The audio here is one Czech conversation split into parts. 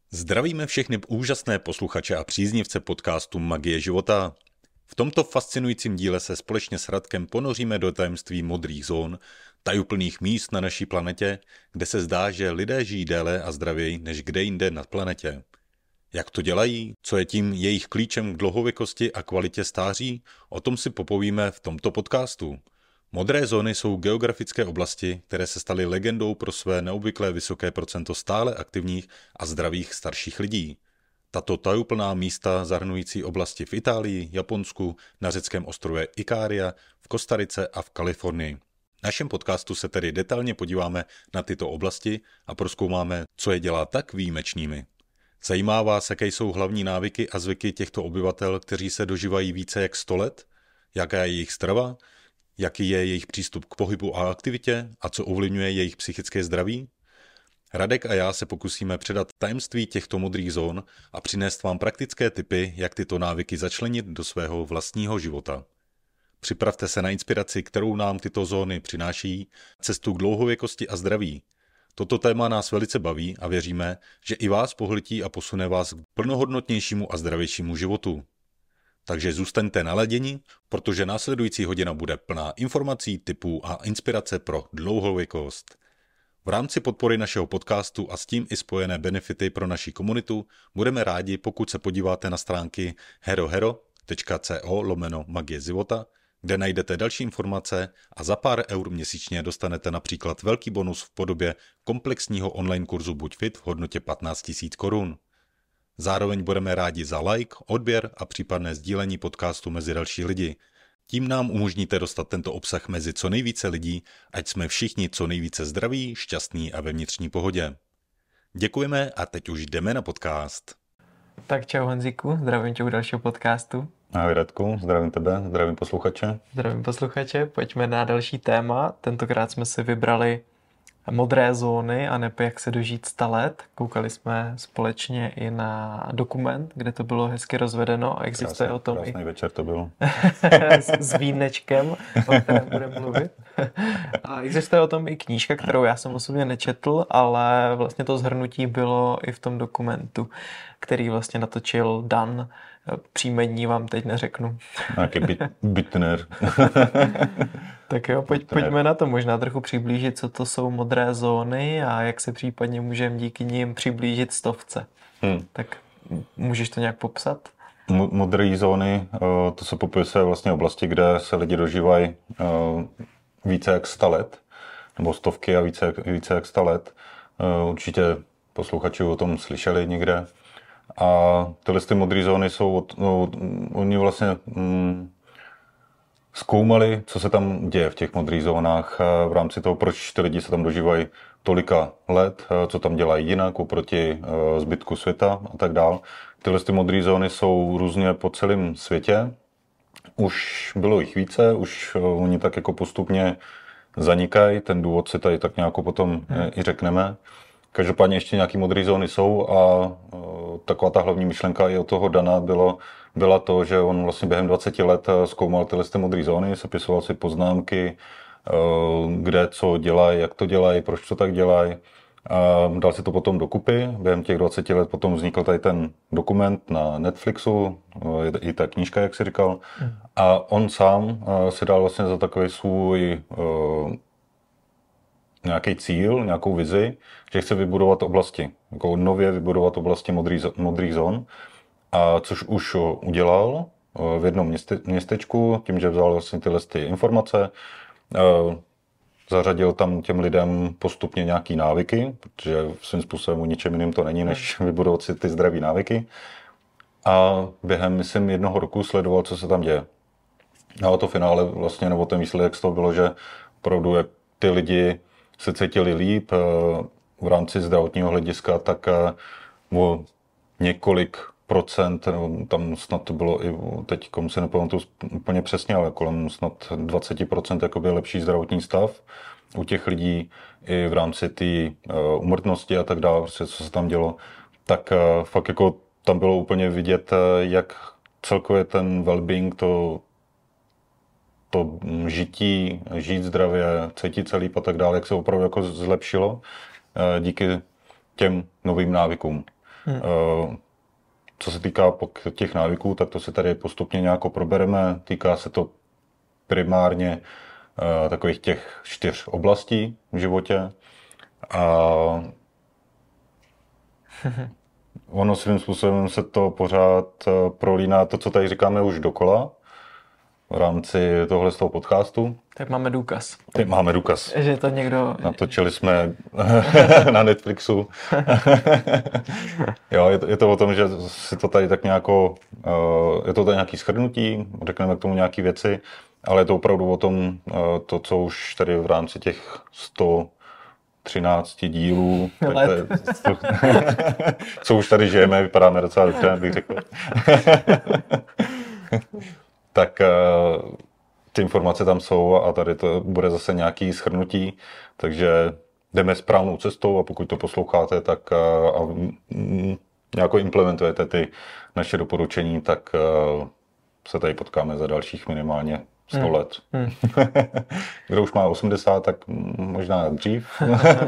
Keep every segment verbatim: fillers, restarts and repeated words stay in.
Zdravíme všechny úžasné posluchače a příznivce podcastu Magie života. V tomto fascinujícím díle se společně s Radkem ponoříme do tajemství modrých zón, tajuplných míst na naší planetě, kde se zdá, že lidé žijí déle a zdravěji než kde jinde na planetě. Jak to dělají? Co je tím jejich klíčem k dlouhověkosti a kvalitě stáří? O tom si popovíme v tomto podcastu. Modré zóny jsou geografické oblasti, které se staly legendou pro své neobvyklé vysoké procento stále aktivních a zdravých starších lidí. Tato tajuplná místa zahrnující oblasti v Itálii, Japonsku, na řeckém ostrově Ikária, v Kostarice a v Kalifornii. V našem podcastu se tedy detailně podíváme na tyto oblasti a prozkoumáme, co je dělá tak výjimečnými. Zajímá vás, jaké jsou hlavní návyky a zvyky těchto obyvatel, kteří se dožívají více jak sto let? Jaká je jejich strava? Jaký je jejich přístup k pohybu a aktivitě a co ovlivňuje jejich psychické zdraví? Radek a já se pokusíme předat tajemství těchto modrých zón a přinést vám praktické tipy, jak tyto návyky začlenit do svého vlastního života. Připravte se na inspiraci, kterou nám tyto zóny přináší, cestu k dlouhověkosti a zdraví. Toto téma nás velice baví a věříme, že i vás pohltí a posune vás k plnohodnotnějšímu a zdravějšímu životu. Takže zůstaňte naladěni, protože následující hodina bude plná informací, tipů a inspirace pro dlouhověkost. V rámci podpory našeho podcastu a s tím i spojené benefity pro naši komunitu budeme rádi, pokud se podíváte na stránky herohero tečka co lomeno magie života, kde najdete další informace a za pár eur měsíčně dostanete například velký bonus v podobě komplexního online kurzu Buď fit v hodnotě patnáct tisíc korun. Zároveň budeme rádi za like, odběr a případné sdílení podcastu mezi další lidi. Tím nám umožníte dostat tento obsah mezi co nejvíce lidí, ať jsme všichni co nejvíce zdraví, šťastní a ve vnitřní pohodě. Děkujeme a teď už jdeme na podcast. Tak čau Honzíku, zdravím tě u dalšího podcastu. Ahoj Radku, zdravím tebe, zdravím posluchače. Zdravím posluchače, pojďme na další téma. Tentokrát jsme si vybrali modré zóny a nebo jak se dožít sta let. Koukali jsme společně i na dokument, kde to bylo hezky rozvedeno a existuje Krásný, o tom krásný i večer to byl. s, s vínečkem, o kterém budeme mluvit. A existuje o tom i knížka, kterou já jsem osobně nečetl, ale vlastně to shrnutí bylo i v tom dokumentu, který vlastně natočil Dan. Příjmení vám teď neřeknu. Nějaký byt, bytner. Tak jo, pojď, pojďme na to možná trochu přiblížit, co to jsou modré zóny a jak se případně můžeme díky nim přiblížit stovce. Hmm. Tak můžeš to nějak popsat? Modré zóny, to se popisuje vlastně oblasti, kde se lidi dožívají více jak sta let, nebo stovky a více, více jak sta let. Určitě posluchači o tom slyšeli někde. A tyhle ty modré zóny jsou, no, oni vlastně mm, zkoumali, co se tam děje v těch modrých zónách v rámci toho, proč ty lidi se tam dožívají tolika let, co tam dělají jinak oproti zbytku světa a tak dál. Tyhle ty modré zóny jsou různě po celém světě. Už bylo jich více, už oni tak jako postupně zanikají, ten důvod si tady tak nějak potom hmm. i řekneme. Každopádně ještě nějaký modré zóny jsou a taková ta hlavní myšlenka i od toho Dana bylo, byla to, že on vlastně během dvaceti let zkoumal tyhle modré zóny, sepisoval si poznámky, kde co dělají, jak to dělají, proč to tak dělají. A dal si to potom dokupy. Během těch dvaceti let potom vznikl tady ten dokument na Netflixu, i ta knížka, jak si říkal. A on sám si dal vlastně za takový svůj nějaký cíl, nějakou vizi, že chce vybudovat oblasti, jako nově vybudovat oblasti modrých, modrých zón, a což už udělal v jednom měste, městečku, tím, že vzal vlastně tyhle ty informace, zařadil tam těm lidem postupně nějaký návyky, protože svým způsobem o ničem jiným to není, než vybudovat si ty zdraví návyky. A během, myslím, jednoho roku sledoval, co se tam děje. A to finále vlastně, nebo ten výsledek z toho bylo, že opravdu jak ty lidi se cítili líp v rámci zdravotního hlediska, tak o několik procent, tam snad to bylo i teď, komu se nepamatuju úplně přesně, ale kolem snad dvacet procent jakoby lepší zdravotní stav u těch lidí i v rámci té úmrtnosti a tak dále, prostě co se tam dělo, tak fakt jako tam bylo úplně vidět, jak celkově ten well-being, to to žití, žít zdravě, cítit se líp a tak dále, jak se opravdu jako zlepšilo díky těm novým návykům. Hmm. Co se týká těch návyků, tak to se tady postupně nějak probereme. Týká se to primárně takových těch čtyř oblastí v životě. A ono svým způsobem se to pořád prolíná, to, co tady říkáme už dokola, v rámci tohle z toho podcastu. Tak máme důkaz. Teď máme důkaz. Že to někdo... Natočili jsme na Netflixu. Jo, je to, je to o tom, že si to tady tak nějako, je to tady nějaký shrnutí, řekneme k tomu nějaké věci, ale je to opravdu o tom, to, co už tady v rámci těch sto třináct dílů, tak to je, to, co už tady žijeme, vypadáme docela dobře, bych řekl. Tak ty informace tam jsou a tady to bude zase nějaký shrnutí, takže jdeme správnou cestou a pokud to posloucháte, tak a, a nějak implementujete ty naše doporučení, tak a, se tady potkáme za dalších minimálně sto hmm. let. Hmm. Kdo už má osmdesát, tak možná dřív.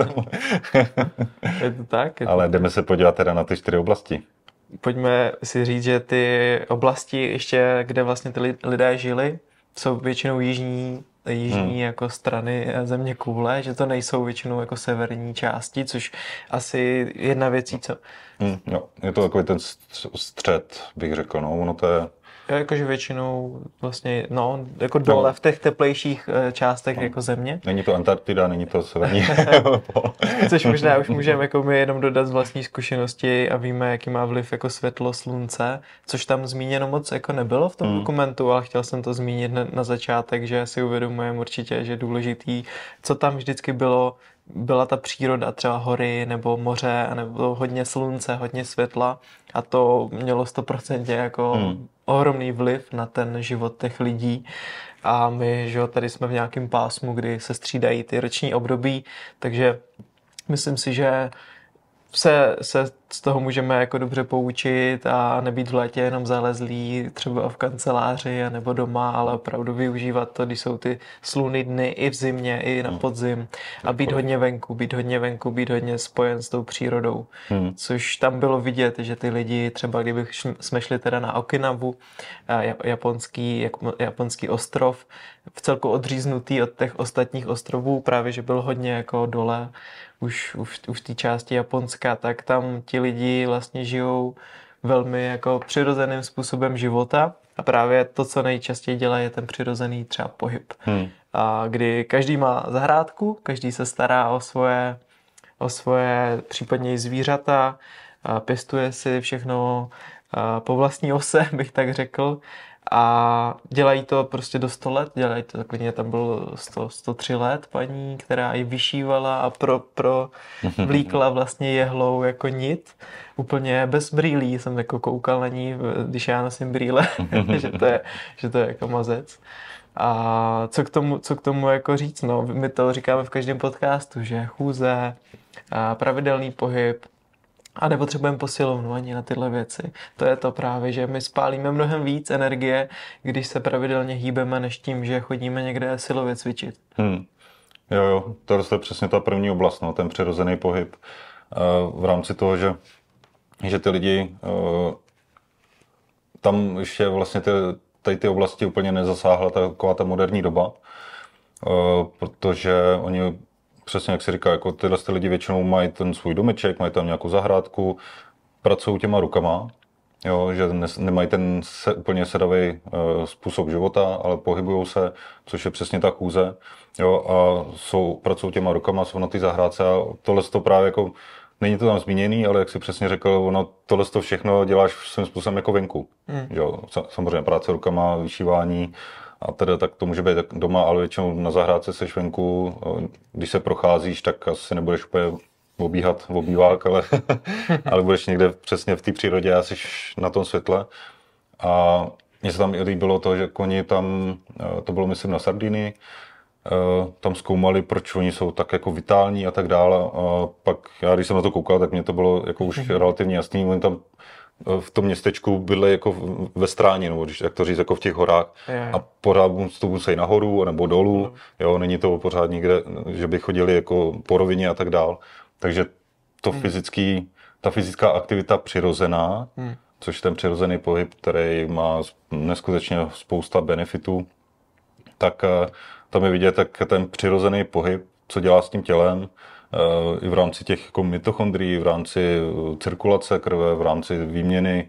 Je to tak? Je to Ale tak. jdeme se podívat teda na ty čtyři oblasti. Pojďme si říct, že ty oblasti ještě, kde vlastně ty lidé žili, jsou většinou jižní, jižní hmm. jako strany země koule, že to nejsou většinou jako severní části, což asi jedna věcí, co... Hmm, jo, je to takový ten střed, bych řekl, no, ono to je... Jo, jakože většinou vlastně, no, jako dole no. v těch teplejších částech no. jako země. Není to Antarktida, není to severní. Což možná už můžeme jako my jenom dodat z vlastní zkušenosti a víme, jaký má vliv jako světlo, slunce, což tam zmíněno moc jako nebylo v tom hmm. dokumentu, ale chtěl jsem to zmínit na, na začátek, že si uvědomujeme určitě, že důležitý, co tam vždycky bylo, byla ta příroda, třeba hory nebo moře, nebo hodně slunce, hodně světla a to mělo sto procent jako hmm. ohromný vliv na ten život těch lidí a my, že tady jsme v nějakém pásmu, kdy se střídají ty roční období, takže myslím si, že se, se z toho můžeme jako dobře poučit a nebýt v létě jenom zalezlí třeba v kanceláři nebo doma, ale opravdu využívat to, když jsou ty slunný dny i v zimě, i na podzim a být hodně venku, být hodně venku, být hodně spojen s tou přírodou. Hmm. Což tam bylo vidět, že ty lidi, třeba kdyby jsme šli teda na Okinawu, japonský, japonský ostrov, v celku odříznutý od těch ostatních ostrovů, právě že byl hodně jako dole, už, už, už v té části Japonska, tak tam ti lidi vlastně žijou velmi jako přirozeným způsobem života a právě to, co nejčastěji dělá, je ten přirozený třeba pohyb. Hmm. A kdy každý má zahrádku, každý se stará o svoje, o svoje případně i zvířata, a pěstuje si všechno po vlastní ose, bych tak řekl. A dělají to prostě do sto let, dělají to, takhle tam bylo sto, sto tři let paní, která ji vyšívala a pro, pro vlíkla vlastně jehlou jako nit, úplně bez brýlí, jsem jako koukal na ní, když já nosím brýle, že, to je, že to je jako mazec. A co k tomu, co k tomu jako říct, no, my to říkáme v každém podcastu, že chůze, pravidelný pohyb, a nepotřebujeme posilovnu ani na tyhle věci. To je to právě, že my spálíme mnohem víc energie, když se pravidelně hýbeme, než tím, že chodíme někde silově cvičit. Hmm. Jo, jo, to je přesně ta první oblast, no, ten přirozený pohyb. V rámci toho, že, že ty lidi, tam ještě vlastně ty, tady ty oblasti úplně nezasáhla taková ta moderní doba, protože oni přesně jak si říká, jako tyhle ty lidi většinou mají ten svůj domeček, mají tam nějakou zahrádku, pracují těma rukama, jo, že ne, nemají ten se, úplně sedavý uh, způsob života, ale pohybují se, což je přesně ta chůze, jo, a jsou, pracují těma rukama, jsou na té zahrádce a tohle to právě jako, není to tam zmíněný, ale jak si přesně řekl, ono tohle to všechno děláš svým způsobem jako venku, mm. jo, samozřejmě práce rukama, vyšívání, a teda tak to může být doma, ale většinou na zahrádce seš venku, když se procházíš, tak asi nebudeš úplně obíhat v obývák, ale, ale budeš někde přesně v té přírodě a jsi na tom světle. A mně se tam i líbilo to, že oni tam, to bylo myslím na Sardinii, tam zkoumali, proč oni jsou tak jako vitální a tak dále. A pak já, když jsem na to koukal, tak mě to bylo jako už relativně jasný. Oni tam v tom městečku bydlej jako ve stráně, nebo když, jak to říct, jako v těch horách je. A pořád to musí nahoru nebo dolů, mm. jo, není to pořád nikde, že by chodili jako po rovině a tak dál. Takže to mm. fyzický ta fyzická aktivita přirozená, hmm. což ten přirozený pohyb, který má neskutečně spousta benefitů, tak tam je vidět, tak ten přirozený pohyb, co dělá s tím tělem, i v rámci těch jako mitochondrií, v rámci cirkulace krve, v rámci výměny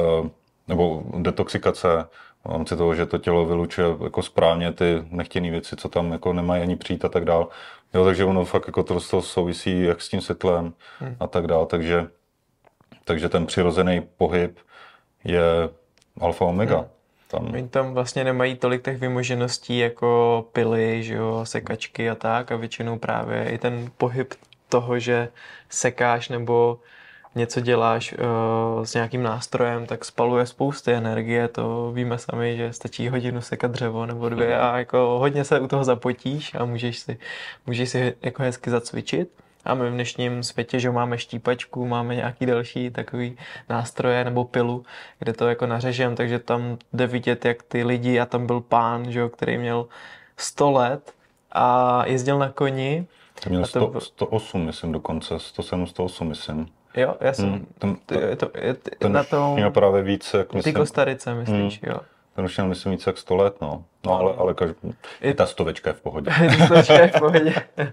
nebo detoxikace, v rámci toho, že to tělo vylučuje jako správně ty nechtěné věci, co tam jako nemají ani přijít a tak dál. Jo, takže ono fakt jako to, to souvisí jak s tím světlem hmm. a tak dál. Takže, takže ten přirozený pohyb je alfa omega. Hmm. Tam. Oni tam vlastně nemají tolik těch vymožeností jako pily, že jo, sekačky a tak a většinou právě i ten pohyb toho, že sekáš nebo něco děláš uh, s nějakým nástrojem, tak spaluje spousty energie, to víme sami, že stačí hodinu sekat dřevo nebo dvě a jako hodně se u toho zapotíš a můžeš si, můžeš si jako hezky zacvičit. A my v dnešním světě, že máme štípačku, máme nějaký další takový nástroje nebo pilu, kde to jako nařežem, takže tam jde vidět, jak ty lidi, a tam byl pán, že jo, který měl sto let a jezdil na koni. To měl sto, sto osm, myslím dokonce, sto sedm, sto osm, myslím. Jo, já jsem, hmm, ten, ten, je to, je, ten na tom, měl právě víc, jak myslím. Ty Kostarice, myslíš, hmm. jo. Ten už měl, myslím, víc jak sto let, no. No, ale, ale každý, i ta stovečka je v pohodě. Ta stovečka je v pohodě.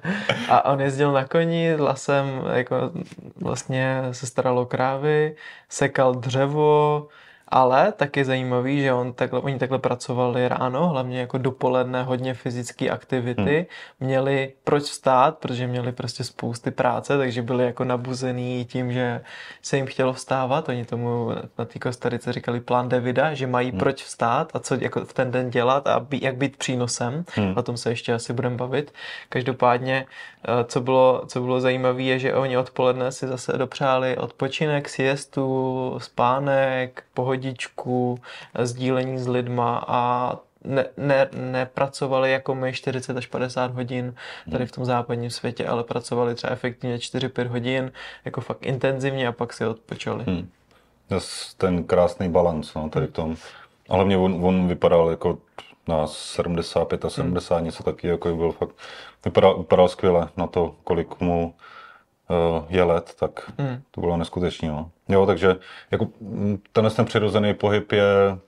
A on jezdil na koni, lasem, jako vlastně se staral o krávy, sekal dřevo, ale tak je zajímavý, že on takhle, oni takhle pracovali ráno, hlavně jako dopoledne, hodně fyzické aktivity. Hmm. Měli proč vstát, protože měli prostě spousty práce, takže byli jako nabuzený tím, že se jim chtělo vstávat. Oni tomu na té Kostarice říkali plán Davida, že mají hmm. proč vstát a co jako v ten den dělat a bí, jak být přínosem. Hmm. O tom se ještě asi budeme bavit. Každopádně, co bylo, co bylo zajímavé, je, že oni odpoledne si zase dopřáli odpočinek, siestu, spánek, pohodičku, sdílení s lidma a ne, ne, nepracovali jako my čtyřicet až padesát hodin tady v tom západním světě, ale pracovali třeba efektivně čtyři pět hodin, jako fakt intenzivně a pak si odpočali. Hmm. Ten krásný balans, no, tady v tom. A hlavně on, on vypadal jako na sedmdesát pět a sedmdesát, hmm. něco taky, jako byl fakt, vypadal, vypadal skvěle na to, kolik mu uh, je let, tak hmm. to bylo neskutečné. No. Jo, takže jako tenhle ten přirozený pohyb je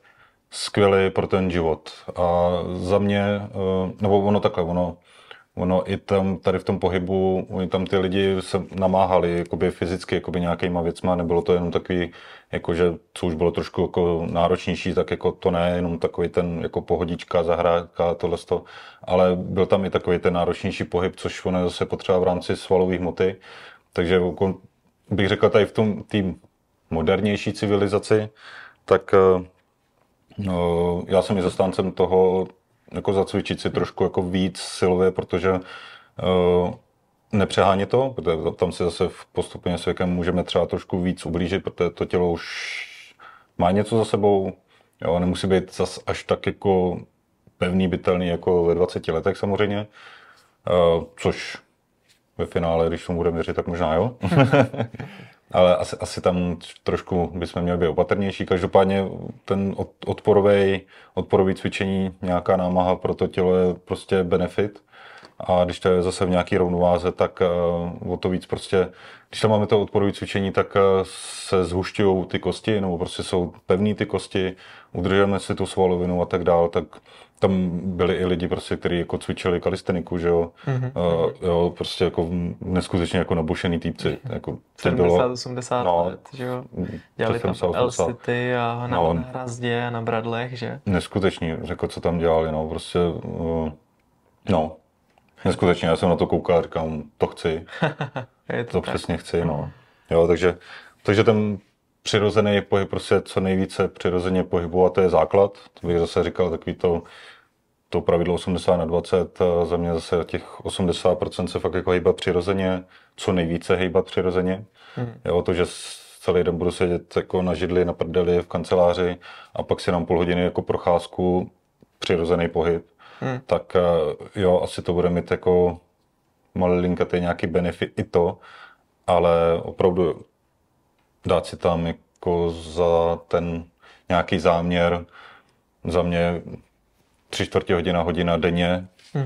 skvělý pro ten život. A za mě, uh, nebo ono takhle, ono, ono i tam, tady v tom pohybu, oni tam ty lidi se namáhali jakoby fyzicky jakoby nějakýma věcma, nebylo to jenom takový, jakože, co už bylo trošku jako náročnější, tak jako to ne, jenom takový ten jako pohodička, zahrádka, tohle to, ale byl tam i takový ten náročnější pohyb, což ono je zase potřeba v rámci svalové hmoty, takže jako, bych řekl tady v tom tým modernější civilizaci, tak no, já jsem i zastáncem toho, jako zacvičit si trošku jako víc silově, protože uh, nepřeháně to, protože tam si zase postupně s věkem můžeme třeba trošku víc ublížit, protože to tělo už má něco za sebou, jo, nemusí být zas až tak jako pevný, bytelný jako ve dvaceti letech samozřejmě, uh, což ve finále, když tomu budeme věřit, tak možná jo. Ale asi, asi tam trošku bychom měli být opatrnější. Každopádně ten odporový, odporový cvičení, nějaká námaha pro to tělo je prostě benefit. A když to je zase v nějaký rovnováze, tak uh, o to víc prostě, když tam máme to odporové cvičení, tak uh, se zhušťují ty kosti, nebo prostě jsou pevný ty kosti, udržujeme si tu svalovinu a tak dál, tak tam byli i lidi, prostě, kteří jako cvičili kalisteniku, že jo, mm-hmm. uh, jo, prostě jako neskutečně jako nabušený týpci. Jako sedmdesát osmdesát no, let, že jo, dělali tam L-city a na, no, na hrazdě a na bradlech, že? Neskutečný, jako co tam dělali, no, prostě, uh, no, neskutečně, já jsem na to koukal a říkám, to chci, to, to přesně chci, no, jo, takže, takže ten přirozený pohyb, prostě co nejvíce přirozeně pohybovat, to je základ. To bych zase říkal takový to, to pravidlo osmdesát na dvacet, za mě zase těch osmdesát procent se fakt jako hýbat přirozeně, co nejvíce hýbat přirozeně. Hmm. Jo, to, že celý den budu sedět jako na židli, na prdeli v kanceláři a pak si dám půl hodiny jako procházku, přirozený pohyb, hmm. tak jo, asi to bude mít jako malinkatý nějaký benefit i to, ale opravdu dát si tam jako za ten nějaký záměr, za mě tři čtvrtě hodina, hodina denně, mm-hmm.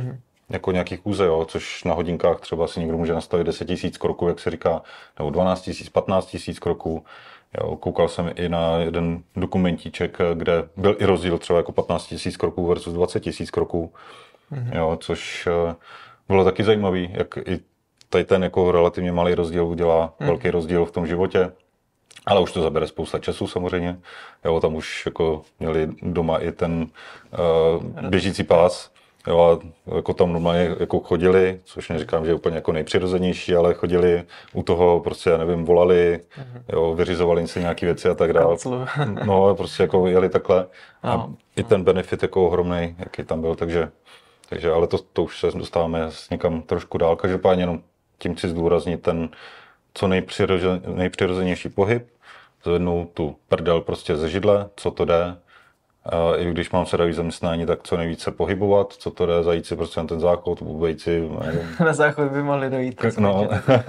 jako nějaký chůze, jo, což na hodinkách třeba si někdo může nastavit deset tisíc kroků, jak se říká, nebo dvanáct tisíc, patnáct tisíc kroků. Jo, koukal jsem i na jeden dokumentíček, kde byl i rozdíl třeba jako patnáct tisíc kroků versus dvacet tisíc kroků, mm-hmm. jo, což bylo taky zajímavý, jak i tady ten jako relativně malý rozdíl udělá mm. velký rozdíl v tom životě. Ale už to zabere spousta času samozřejmě. Jo, tam už jako měli doma i ten uh, běžící pás. Jo, a jako tam normálně jako chodili, což neříkám, že je úplně jako nejpřirozenější, ale chodili u toho, prostě, já nevím, volali, mm-hmm. jo, vyřizovali si nějaké věci a tak dále. No, prostě jako jeli takhle. A no, i ten benefit jako ohromnej, jaký tam byl, takže, takže ale to, to už se dostáváme někam trošku dál. Každopádně jenom tím chci zdůraznit ten co nejpřirozen, nejpřirozenější pohyb, zvednout tu prdel prostě ze židle, co to jde. A i když mám sedavý zaměstnání, tak co nejvíce pohybovat, co to jde, zajít si prostě na ten záchod, vůbec si... Na záchod by mohli dojít. No.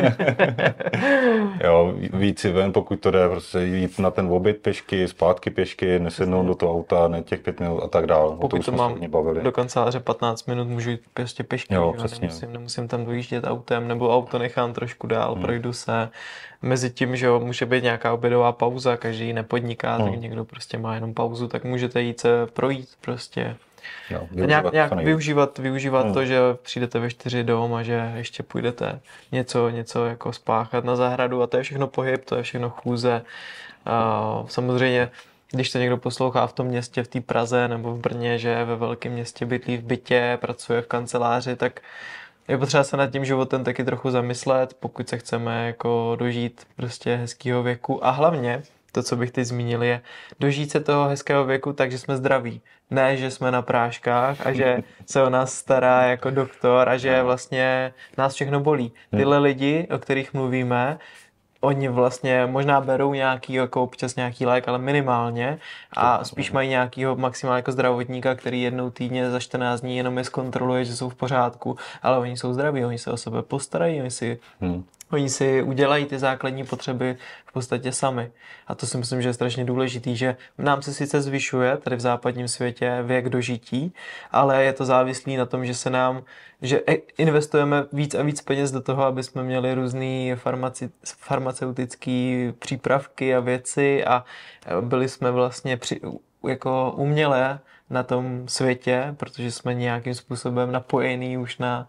Jo, víc si ven, pokud to jde, prostě jít na ten oběd pěšky, zpátky pěšky, nesednout do toho auta, ne těch pět minut a tak dále. Pokud to mám do kanceláře patnáct minut, můžu jít prostě pěšky, jo, nemusím, nemusím tam dojíždět autem, nebo auto nechám trošku dál, hmm. projdu se. Mezi tím, že může být nějaká obědová pauza, každý nepodniká, hmm. tak někdo prostě má jenom pauzu, tak můžete jít se projít prostě. Jo, nějak nějak využívat, využívat hmm. to, že přijdete ve čtyři dom a že ještě půjdete něco, něco jako spáchat na zahradu a to je všechno pohyb, to je všechno chůze. A samozřejmě, když to někdo poslouchá v tom městě, v té Praze nebo v Brně, že je ve velkém městě, bydlí v bytě, pracuje v kanceláři, tak je potřeba se nad tím životem taky trochu zamyslet, pokud se chceme jako dožít prostě hezkého věku a hlavně to, co bych teď zmínil, je dožít se toho hezkého věku tak, že jsme zdraví. Ne, že jsme na práškách a že se o nás stará jako doktor a že vlastně nás všechno bolí. Tyhle lidi, o kterých mluvíme, oni vlastně možná berou nějaký, jako občas nějaký lék, ale minimálně a spíš mají nějakýho maximálně jako zdravotníka, který jednou týdně za čtrnáct dní jenom je zkontroluje, že jsou v pořádku, ale oni jsou zdraví, oni se o sebe postarají, oni si, hmm. oni si udělají ty základní potřeby v podstatě sami. A to si myslím, že je strašně důležitý, že nám se sice zvyšuje tady v západním světě věk dožití, ale je to závislý na tom, že se nám, že investujeme víc a víc peněz do toho, aby jsme měli různý farmaci, farmaceutické přípravky a věci a byli jsme vlastně při, jako uměle na tom světě, protože jsme nějakým způsobem napojení už na,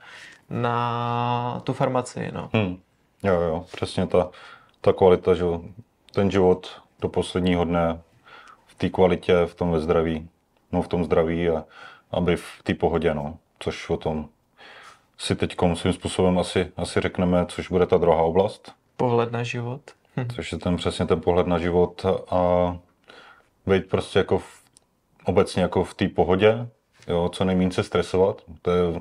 na tu farmacii. No. Hmm. Jo, jo, přesně ta, ta kvalita, že ten život do posledního dne v té kvalitě, v tom ve zdraví, no v tom zdraví a aby v té pohodě, no, což o tom si teďkom svým způsobem asi, asi řekneme, což bude ta druhá oblast. Pohled na život. Hm. Což je ten přesně ten pohled na život a být prostě jako v, obecně jako v té pohodě, jo, co nejméně se stresovat. To je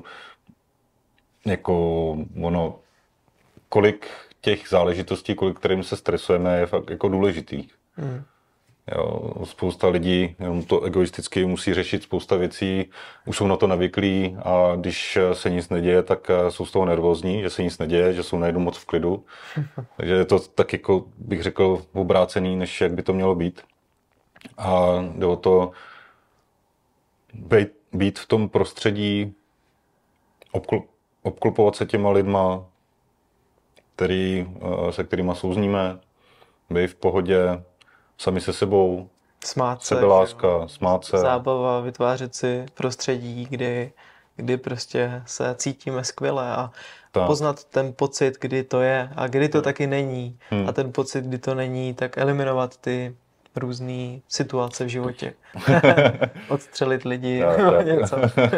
jako ono, kolik těch záležitostí, kolik kterým se stresujeme, je fakt jako důležitý. Mm. Jo, spousta lidí jenom to egoisticky musí řešit spousta věcí, už jsou na to navyklí a když se nic neděje, tak jsou z toho nervózní, že se nic neděje, že jsou najednou moc v klidu. Takže je to tak jako bych řekl obrácený, než jak by to mělo být. A jde o to být, být v tom prostředí, obkl, obklopovat se těma lidma, který, se kterýma souzníme, být v pohodě, sami se sebou, smát se, sebeláska, smát se. Zábava, vytvářet si prostředí, kdy, kdy prostě se cítíme skvěle a tak. Poznat ten pocit, kdy to je a kdy to taky není. Hmm. A ten pocit, kdy to není, tak eliminovat ty různé situace v životě. Odstřelit lidi, tak, tak. něco.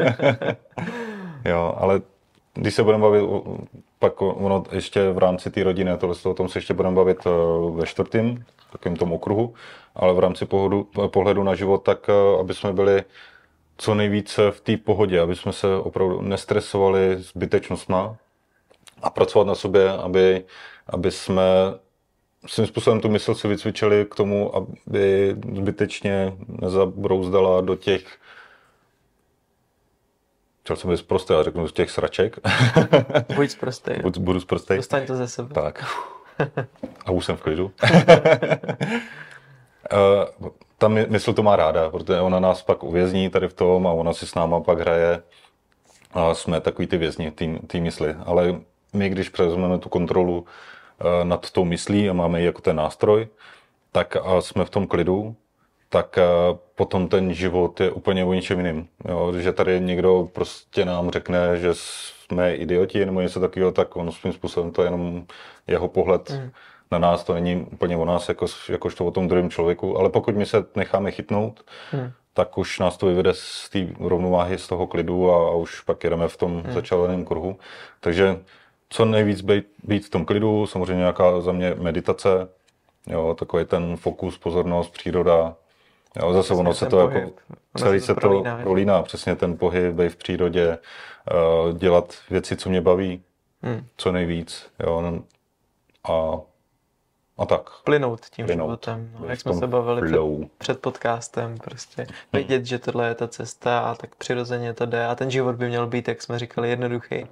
Jo, ale když se budeme bavit, pak ono ještě v rámci té rodiny, a tohle, o tom se ještě budeme bavit ve čtvrtém, takovým tom okruhu, ale v rámci pohledu, pohledu na život, tak aby jsme byli co nejvíce v té pohodě, aby jsme se opravdu nestresovali zbytečnostma a pracovat na sobě, aby, aby jsme svým způsobem tu mysl si vycvičili k tomu, aby zbytečně nezabrouzdala do těch, chtěl jsem být zprostý, ale řeknu z těch sraček. Buď zprostý. Buď, budu zprostý. Dostaň to ze sebe. Tak. A už jsem v klidu. Ta mysl to má ráda, protože ona nás pak uvězní tady v tom a ona si s náma pak hraje a jsme takový ty vězni, ty mysli. Ale my, když převezmeme tu kontrolu nad tou myslí a máme ji jako ten nástroj, tak a jsme v tom klidu, tak potom ten život je úplně o něčem jiným. Jo? Že tady někdo prostě nám řekne, že jsme idioti nebo něco takového, tak on svým způsobem to je jenom jeho pohled mm. na nás, to není úplně o nás, jako, jakožto o tom druhém člověku, ale pokud my se necháme chytnout, mm. tak už nás to vyvede z té rovnováhy, z toho klidu a, a už pak jedeme v tom mm. začaleném kruhu. Takže co nejvíc být, být v tom klidu, samozřejmě nějaká za mě meditace, jo, takový ten fokus, pozornost, příroda. Jo, zase přesně ono se to pohyb. Jako celý se to prolíná, prolíná, přesně ten pohyb, být v přírodě, uh, dělat věci, co mě baví, hmm. co nejvíc, jo, a, a tak. Plynout tím Plynout. životem, no, jak jsme se bavili před, před podcastem, prostě vědět, hmm. že tohle je ta cesta a tak přirozeně to jde a ten život by měl být, jak jsme říkali, jednoduchý.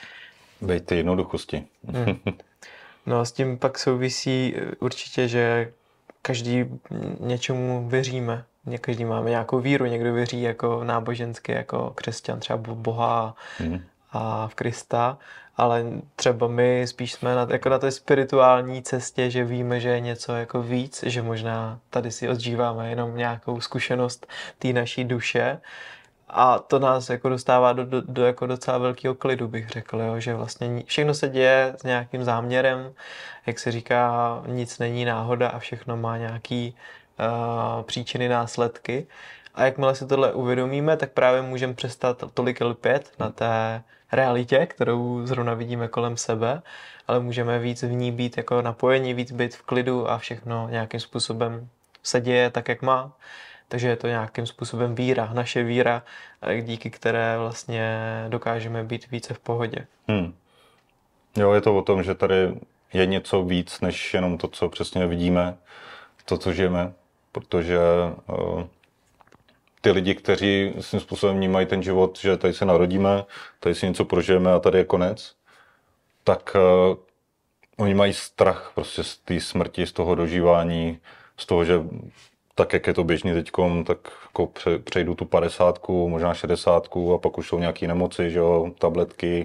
Být ty jednoduchosti. Hmm. No a s tím pak souvisí určitě, že každý něčemu věříme. Každý máme nějakou víru, někdo věří jako nábožensky, jako křesťan, třeba v Boha mm. a v Krista, ale třeba my spíš jsme na, jako na té spirituální cestě, že víme, že je něco jako víc, že možná tady si odžíváme jenom nějakou zkušenost té naší duše. A to nás jako dostává do, do, do jako docela velkého klidu, bych řekl, jo? Že vlastně všechno se děje s nějakým záměrem, jak se říká, nic není náhoda a všechno má nějaký uh, příčiny, následky. A jakmile si tohle uvědomíme, tak právě můžeme přestat tolik lpět na té realitě, kterou zrovna vidíme kolem sebe, ale můžeme víc v ní být jako napojení, víc být v klidu a všechno nějakým způsobem se děje tak, jak má. Takže je to nějakým způsobem víra, naše víra, díky které vlastně dokážeme být více v pohodě. Hmm. Jo, je to o tom, že tady je něco víc, než jenom to, co přesně vidíme, to, co žijeme, protože uh, ty lidi, kteří svým způsobem vnímají ten život, že tady se narodíme, tady si něco prožijeme a tady je konec, tak uh, oni mají strach prostě z té smrti, z toho dožívání, z toho, že tak, jak je to běžný teďkom, tak jako přejdu tu padesátku, možná šedesátku a pak už jsou nějaké nemoci, že jo, tabletky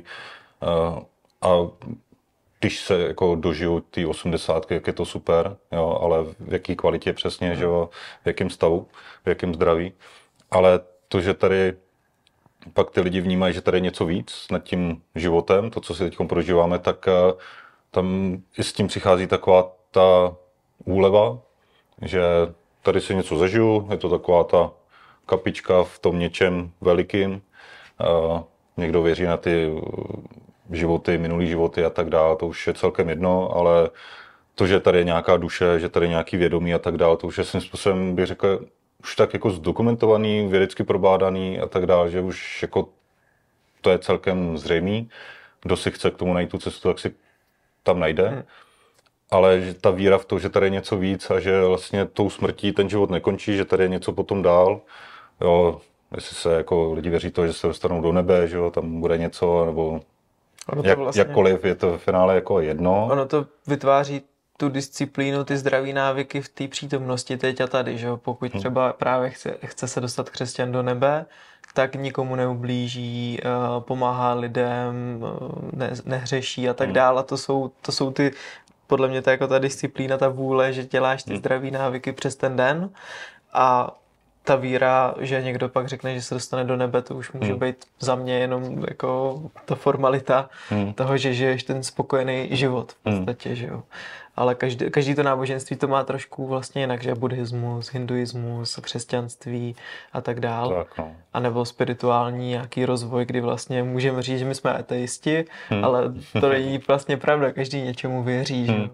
a když se jako dožiju ty osmdesátky, jak je to super, jo, ale v jaký kvalitě přesně, že jo, v jakém stavu, v jakém zdraví, ale to, že tady pak ty lidi vnímají, že tady je něco víc nad tím životem, to, co si teďkom prožíváme, tak tam i s tím přichází taková ta úleva, že tady si něco zažiju, je to taková ta kapička v tom něčem velikým. Někdo věří na ty životy, minulý životy a tak dále, to už je celkem jedno, ale to, že tady je nějaká duše, že tady je nějaký vědomí a tak dále, to už je svým způsobem, bych řekl, už tak jako zdokumentovaný, vědecky probádaný a tak dále, že už jako to je celkem zřejmý. Kdo si chce k tomu najít tu cestu, tak si tam najde. Hmm. Ale že ta víra v to, že tady je něco víc a že vlastně tou smrtí ten život nekončí, že tady je něco potom dál. Jo, jestli se jako lidi věří to, že se dostanou do nebe, že jo, tam bude něco, nebo jak, vlastně, jakkoliv, je to v finále jako jedno. Ono to vytváří tu disciplínu, ty zdraví návyky v té přítomnosti teď a tady, že jo. Pokud třeba právě chce, chce se dostat křesťan do nebe, tak nikomu neublíží, pomáhá lidem, ne, nehřeší a tak hmm. dále. A to jsou, to jsou ty podle mě to je jako ta disciplína, ta vůle, že děláš ty zdraví návyky přes ten den a ta víra, že někdo pak řekne, že se dostane do nebe, to už může hmm. být za mě jenom jako ta formalita hmm. toho, že žiješ ten spokojený život v podstatě, hmm. že jo. Ale každý, každý to náboženství to má trošku vlastně jinak, že buddhismus, hinduismus, křesťanství a tak dál. Tak, no. A nebo spirituální nějaký rozvoj, kdy vlastně můžeme říct, že my jsme ateisti, hmm. ale to není vlastně pravda, každý něčemu věří, hmm. že jo.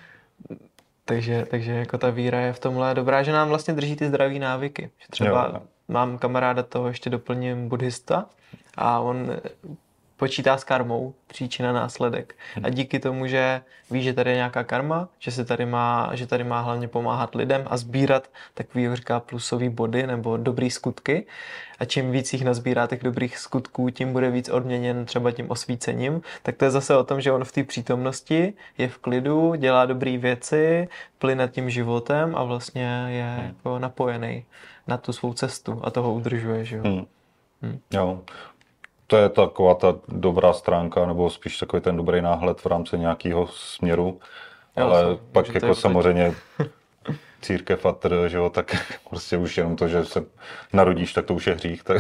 Takže, takže jako ta víra je v tomhle dobrá, že nám vlastně drží ty zdraví návyky. Že třeba jo. Mám kamaráda, toho ještě doplním, buddhista, a on počítá s karmou, příčina, následek. A díky tomu, že ví, že tady je nějaká karma, že se tady má, že tady má hlavně pomáhat lidem a sbírat takový, jak říká, plusový body nebo dobrý skutky. A čím víc jich nazbírá těch dobrých skutků, tím bude víc odměněn třeba tím osvícením. Tak to je zase o tom, že on v té přítomnosti je v klidu, dělá dobré věci, plyne tím životem a vlastně je jako napojený na tu svou cestu a toho udržuje, že jo. Hmm. Hmm. Jo. to je taková ta dobrá stránka, nebo spíš takový ten dobrý náhled v rámci nějakého směru. Ale jo, pak jako samozřejmě církev a tr, že jo, tak prostě už jenom to, že se narodíš, tak to už je hřích. Tak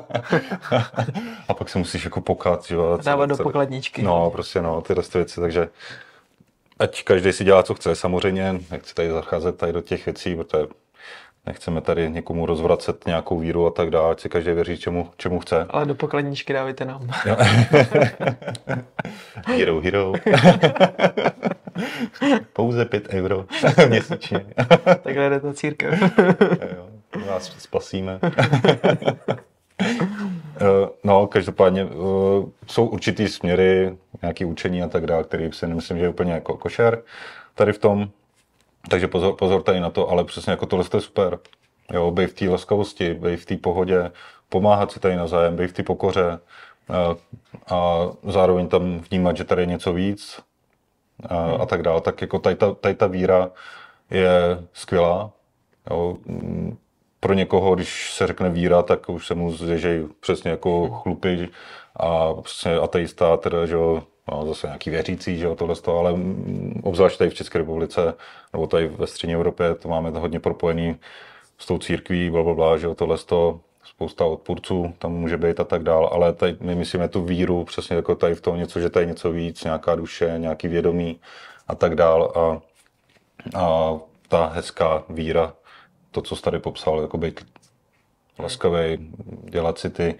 a pak se musíš jako pokát, že jo. Dávat do pokladničky. No, prostě no, tyhle věci, takže ať každý si dělá, co chce. Samozřejmě nechci tady zacházet tady do těch věcí, protože nechceme tady někomu rozvracet nějakou víru a tak dále, ať si každý věří, čemu, čemu chce. Ale do pokladničky dávajte nám. Hero, hero. Pouze pět euro měsíčně. Takhle jde ta církev. Jo, vás spasíme. No, každopádně jsou určitý směry, nějaké učení a tak dále, který si nemyslím, že je úplně jako košer tady v tom. Takže pozor, pozor tady na to, ale přesně jako tohle je super. Jo, bej v té laskavosti, bej v té pohodě, pomáhat si tady navzájem, bej v té pokoře a, a zároveň tam vnímat, že tady je něco víc a, hmm. a tak dále. Tak jako tady ta, tady ta víra je skvělá. Jo. Pro někoho, když se řekne víra, tak už se mu zježejí přesně jako chlupy a přesně ateista, teda, že jo, no, zase nějaký věřící, že jo, tohle z toho, ale obzvlášť tady v České republice, nebo tady ve střední Evropě, to máme hodně propojený s tou církví, blablabla, že jo, tohle z toho, spousta odpůrců tam může být a tak dál, ale tady my myslíme tu víru, přesně jako tady v tom něco, že tady něco víc, nějaká duše, nějaký vědomí a tak dál a, a ta hezká víra, to, co jsi tady popsal, jako být laskavý, dělat si ty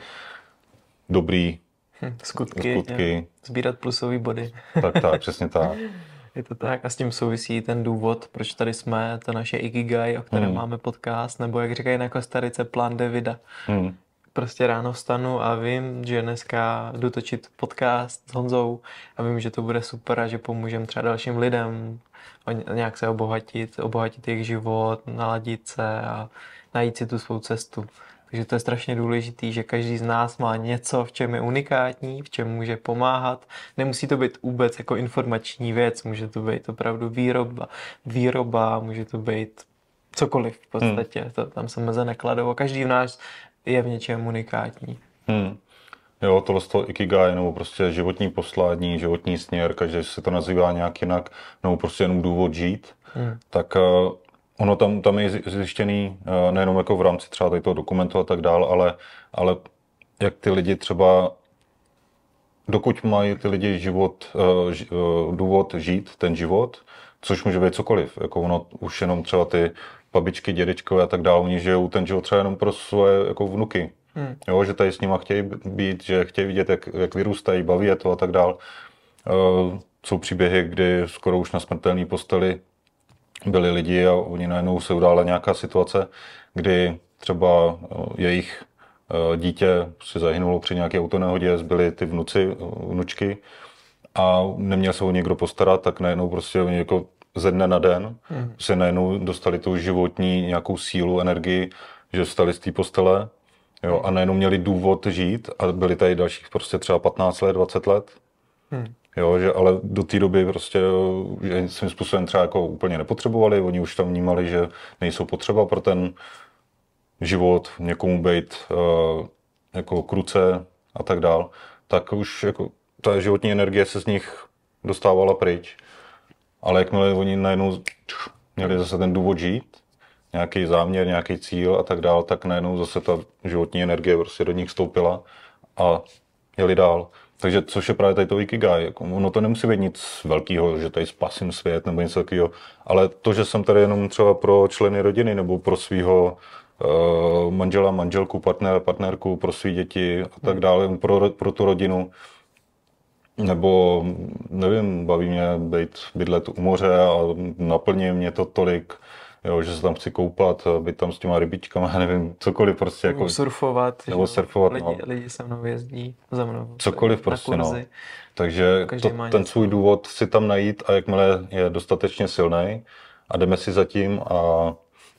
dobrý hm, skutky, skutky. Sbírat plusové body. Tak, tak, přesně tak. Je to tak a s tím souvisí ten důvod, proč tady jsme, to naše Ikigai, o kterém hmm. máme podcast, nebo jak říkají na Kostarice, plán Davida. Hmm. Prostě ráno vstanu a vím, že dneska jdu točit podcast s Honzou a vím, že to bude super a že pomůžem třeba dalším lidem nějak se obohatit, obohatit jejich život, naladit se a najít si tu svou cestu. Takže to je strašně důležitý, že každý z nás má něco, v čem je unikátní, v čem může pomáhat. Nemusí to být vůbec jako informační věc, může to být opravdu výroba, výroba může to být cokoliv v podstatě. Hmm. To, tam se meze nekladou a každý v nás je v něčem unikátní. Hmm. Jo, tohle z toho Ikigai, nebo prostě životní poslání, životní směr, každý se to nazývá nějak jinak, nebo prostě jenom důvod žít, hmm. tak uh, ono tam, tam je zjištěný uh, nejenom jako v rámci třeba tady toho dokumentu a tak dál, ale, ale jak ty lidi třeba, dokud mají ty lidi život, uh, ž, uh, důvod žít ten život, což může být cokoliv, jako ono už jenom třeba ty babičky, dědečkové a tak dále, oni žijou ten život třeba jenom pro svoje jako vnuky. Hmm. Jo, že tady s nima chtějí být, že chtějí vidět, jak, jak vyrůstají, baví je to a tak dál. Uh, jsou příběhy, kdy skoro už na smrtelné posteli byli lidi a oni najednou se udála nějaká situace, kdy třeba uh, jejich uh, dítě si zahynulo při nějaké autonehodě, zbyli ty vnuci, uh, vnučky a neměl se o někdo postarat, tak najednou prostě oni jako ze dne na den hmm. se najednou dostali tu životní nějakou sílu, energii, že vstali z té postele. Jo, a najednou měli důvod žít a byli tady dalších prostě třeba patnáct let, dvacet let. Hmm. Jo, že ale do té doby prostě že svým způsobem třeba jako úplně nepotřebovali, oni už tam vnímali, že nejsou potřeba pro ten život, někomu být uh, jako kruce a tak dál, tak už jako ta životní energie se z nich dostávala pryč. Ale jakmile oni najednou měli zase ten důvod žít, nějaký záměr, nějaký cíl a tak dál, tak najednou zase ta životní energie prostě do nich vstoupila a jeli dál. Takže což je právě tady to Ikigai. Jako, ono to nemusí být nic velkého, že tady spasím svět nebo něco takového, ale to, že jsem tady jenom třeba pro členy rodiny nebo pro svého uh, manžela, manželku, partnera, partnerku, pro své děti a tak dále, pro, pro tu rodinu, nebo nevím, baví mě být bydlet u moře a naplní mě to tolik, jo, že se tam chci koupat, být tam s těma rybičkama, nevím, cokoliv prostě. Nebo jako, surfovat, nebo surfovat, lidi, no. lidi se mnou jezdí za mnou. Cokoliv prostě, no. Takže to, ten svůj důvod si tam najít a jakmile je dostatečně silný a jdeme si za tím a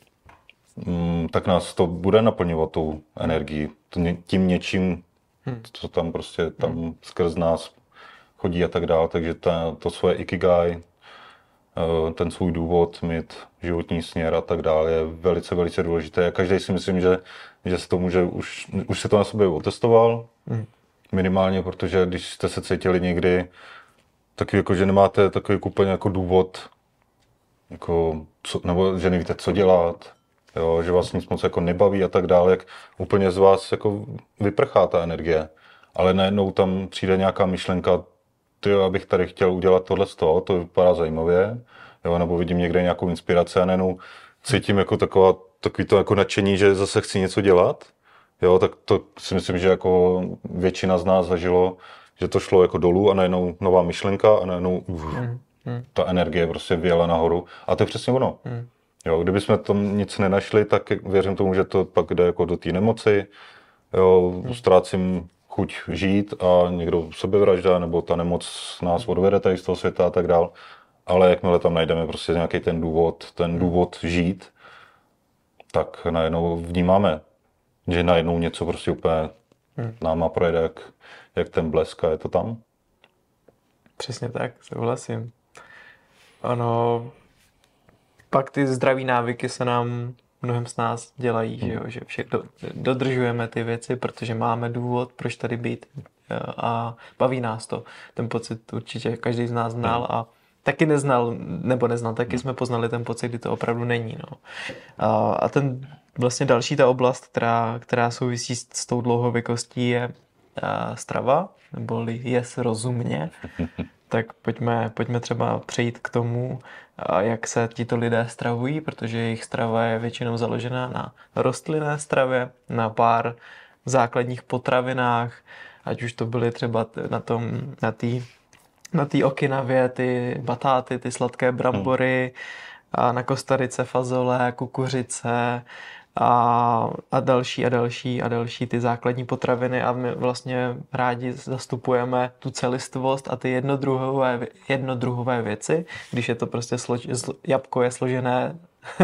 mm, tak nás to bude naplňovat tou energií, tím něčím, hmm. co tam prostě tam hmm. skrz nás chodí a tak dále, takže ta, to svoje Ikigai, ten svůj důvod, mít životní směr a tak dále je velice, velice důležité. A každý si myslím, že, že se to může, už, už se to na sobě otestoval, mm. minimálně, protože když jste se cítili někdy taky jako, že nemáte takový úplně jako důvod, jako, co, nebo že nevíte, co dělat, jo, že vás nic moc jako nebaví a tak dále, jak úplně z vás jako vyprchá ta energie. Ale najednou tam přijde nějaká myšlenka, tyjo, abych tady chtěl udělat tohle z toho, to vypadá zajímavě, jo, nebo vidím někde nějakou inspiraci a najednou cítím jako taková, takový to jako nadšení, že zase chci něco dělat, jo, tak to si myslím, že jako většina z nás zažilo, že to šlo jako dolů a najednou nová myšlenka a najednou uf, mm, mm. ta energie prostě vyjela nahoru a to je přesně ono. Mm. Jo, kdybychom tam nic nenašli, tak věřím tomu, že to pak jde jako do té nemoci, jo, mm. ztrácím chuť žít a někdo sebevražda, nebo ta nemoc nás odvede tady z toho světa a tak dál. Ale jakmile tam najdeme prostě nějaký ten důvod, ten důvod žít, tak najednou vnímáme, že najednou něco prostě úplně náma projede jak, jak ten blesk a je to tam. Přesně tak, souhlasím. Ano, pak ty zdraví návyky se nám mnohem z nás dělají, hmm. že, jo? Že však do, dodržujeme ty věci, protože máme důvod, proč tady být a baví nás to. Ten pocit určitě každý z nás znal a taky neznal, nebo neznal, taky jsme poznali ten pocit, kdy to opravdu není. No. A, a ten vlastně další ta oblast, která, která souvisí s, s tou dlouhověkostí, je a, strava, neboli jes rozumně. Tak pojďme, pojďme třeba přejít k tomu, jak se tito lidé stravují, protože jejich strava je většinou založena na rostlinné stravě, na pár základních potravinách, ať už to byly třeba na tom, na té na té Okinavě ty batáty, ty sladké brambory, a na Kostarice fazole, kukuřice a, a další a další a další ty základní potraviny a my vlastně rádi zastupujeme tu celistvost a ty jednodruhové, jednodruhové věci, když je to prostě slož, jabko je složené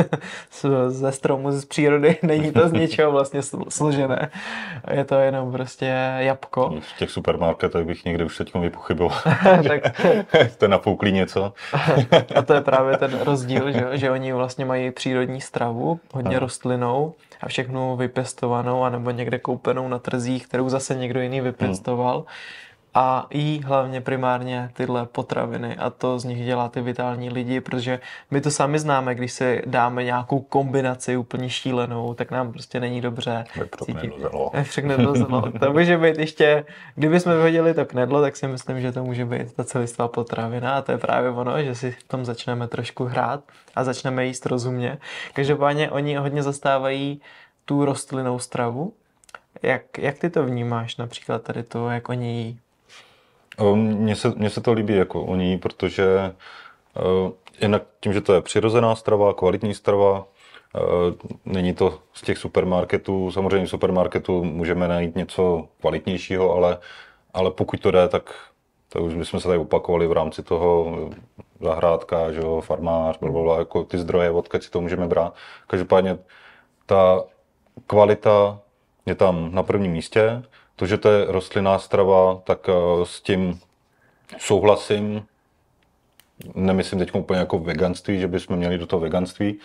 ze stromu, z přírody, není to z ničeho vlastně složené. Je to jenom prostě jabko. V těch supermarketech bych někde už teď vypochyboval. Tak... Jste nafoukli něco. A to je právě ten rozdíl, že, že oni vlastně mají přírodní stravu, hodně rostlinou a všechnu vypěstovanou, anebo někde koupenou na trzích, kterou zase někdo jiný vypěstoval. Hmm. A jí hlavně primárně tyhle potraviny a to z nich dělá ty vitální lidi, protože my to sami známe, když si dáme nějakou kombinaci úplně šílenou, tak nám prostě není dobře. Všechno dozelo. To může být ještě, kdybychom vyhodili to knedlo, tak si myslím, že to může být ta celistvá potravina a to je právě ono, že si v tom začneme trošku hrát a začneme jíst rozumně. Každopádně oni hodně zastávají tu rostlinnou stravu. Jak, jak ty to vnímáš například tady to, jak oni jí? Mně se, mně se to líbí jako u ní, protože uh, jinak tím, že to je přirozená strava, kvalitní strava, uh, není to z těch supermarketů, samozřejmě v supermarketu můžeme najít něco kvalitnějšího, ale, ale pokud to jde, tak to už bychom se tady opakovali v rámci toho zahrádka, že jo, farmář, blablabla, jako ty zdroje, odkud si to můžeme brát. Každopádně ta kvalita je tam na prvním místě. To, že to je rostlinná strava, tak s tím souhlasím. Nemyslím teď úplně jako veganství, že bychom měli do toho veganství,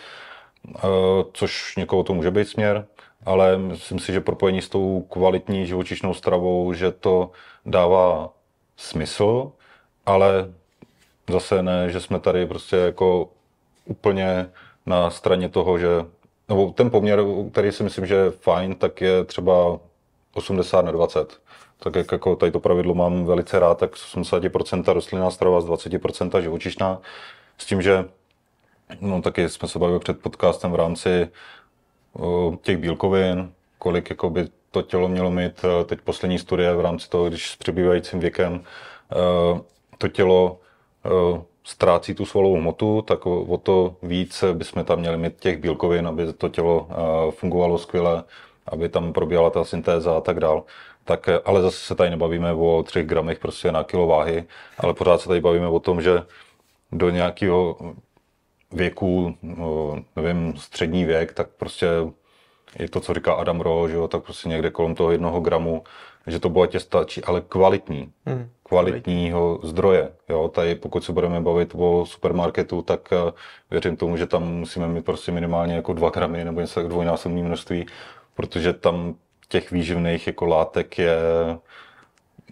což někoho to může být směr, ale myslím si, že propojení s tou kvalitní živočišnou stravou, že to dává smysl, ale zase ne, že jsme tady prostě jako úplně na straně toho, že nebo ten poměr, který si myslím, že je fajn, tak je třeba osmdesát na dvacet. Tak jak jako tady to pravidlo mám velice rád, tak osmdesát procent rostlinná strava z dvacet procent živočišná. S tím, že no, taky jsme se bavili před podcastem v rámci o, těch bílkovin, kolik jako by to tělo mělo mít. Teď poslední studie v rámci toho, když s přibývajícím věkem to tělo ztrácí tu svalovou hmotu, tak o to víc bychom tam měli mít těch bílkovin, aby to tělo fungovalo skvěle, aby tam probíhala ta syntéza a tak dál. Tak, ale zase se tady nebavíme o třech gramech prostě na kilo váhy, ale pořád se tady bavíme o tom, že do nějakého věku, nevím, střední věk, tak prostě je to, co říká Adam Rowe, že jo, tak prostě někde kolem toho jednoho gramu, že to bohatě stačí, ale kvalitní, hmm. kvalitního zdroje. Jo, tady pokud se budeme bavit o supermarketu, tak věřím tomu, že tam musíme mít prostě minimálně jako dva gramy nebo něco tak dvojnásobné množství, protože tam těch výživných jako látek je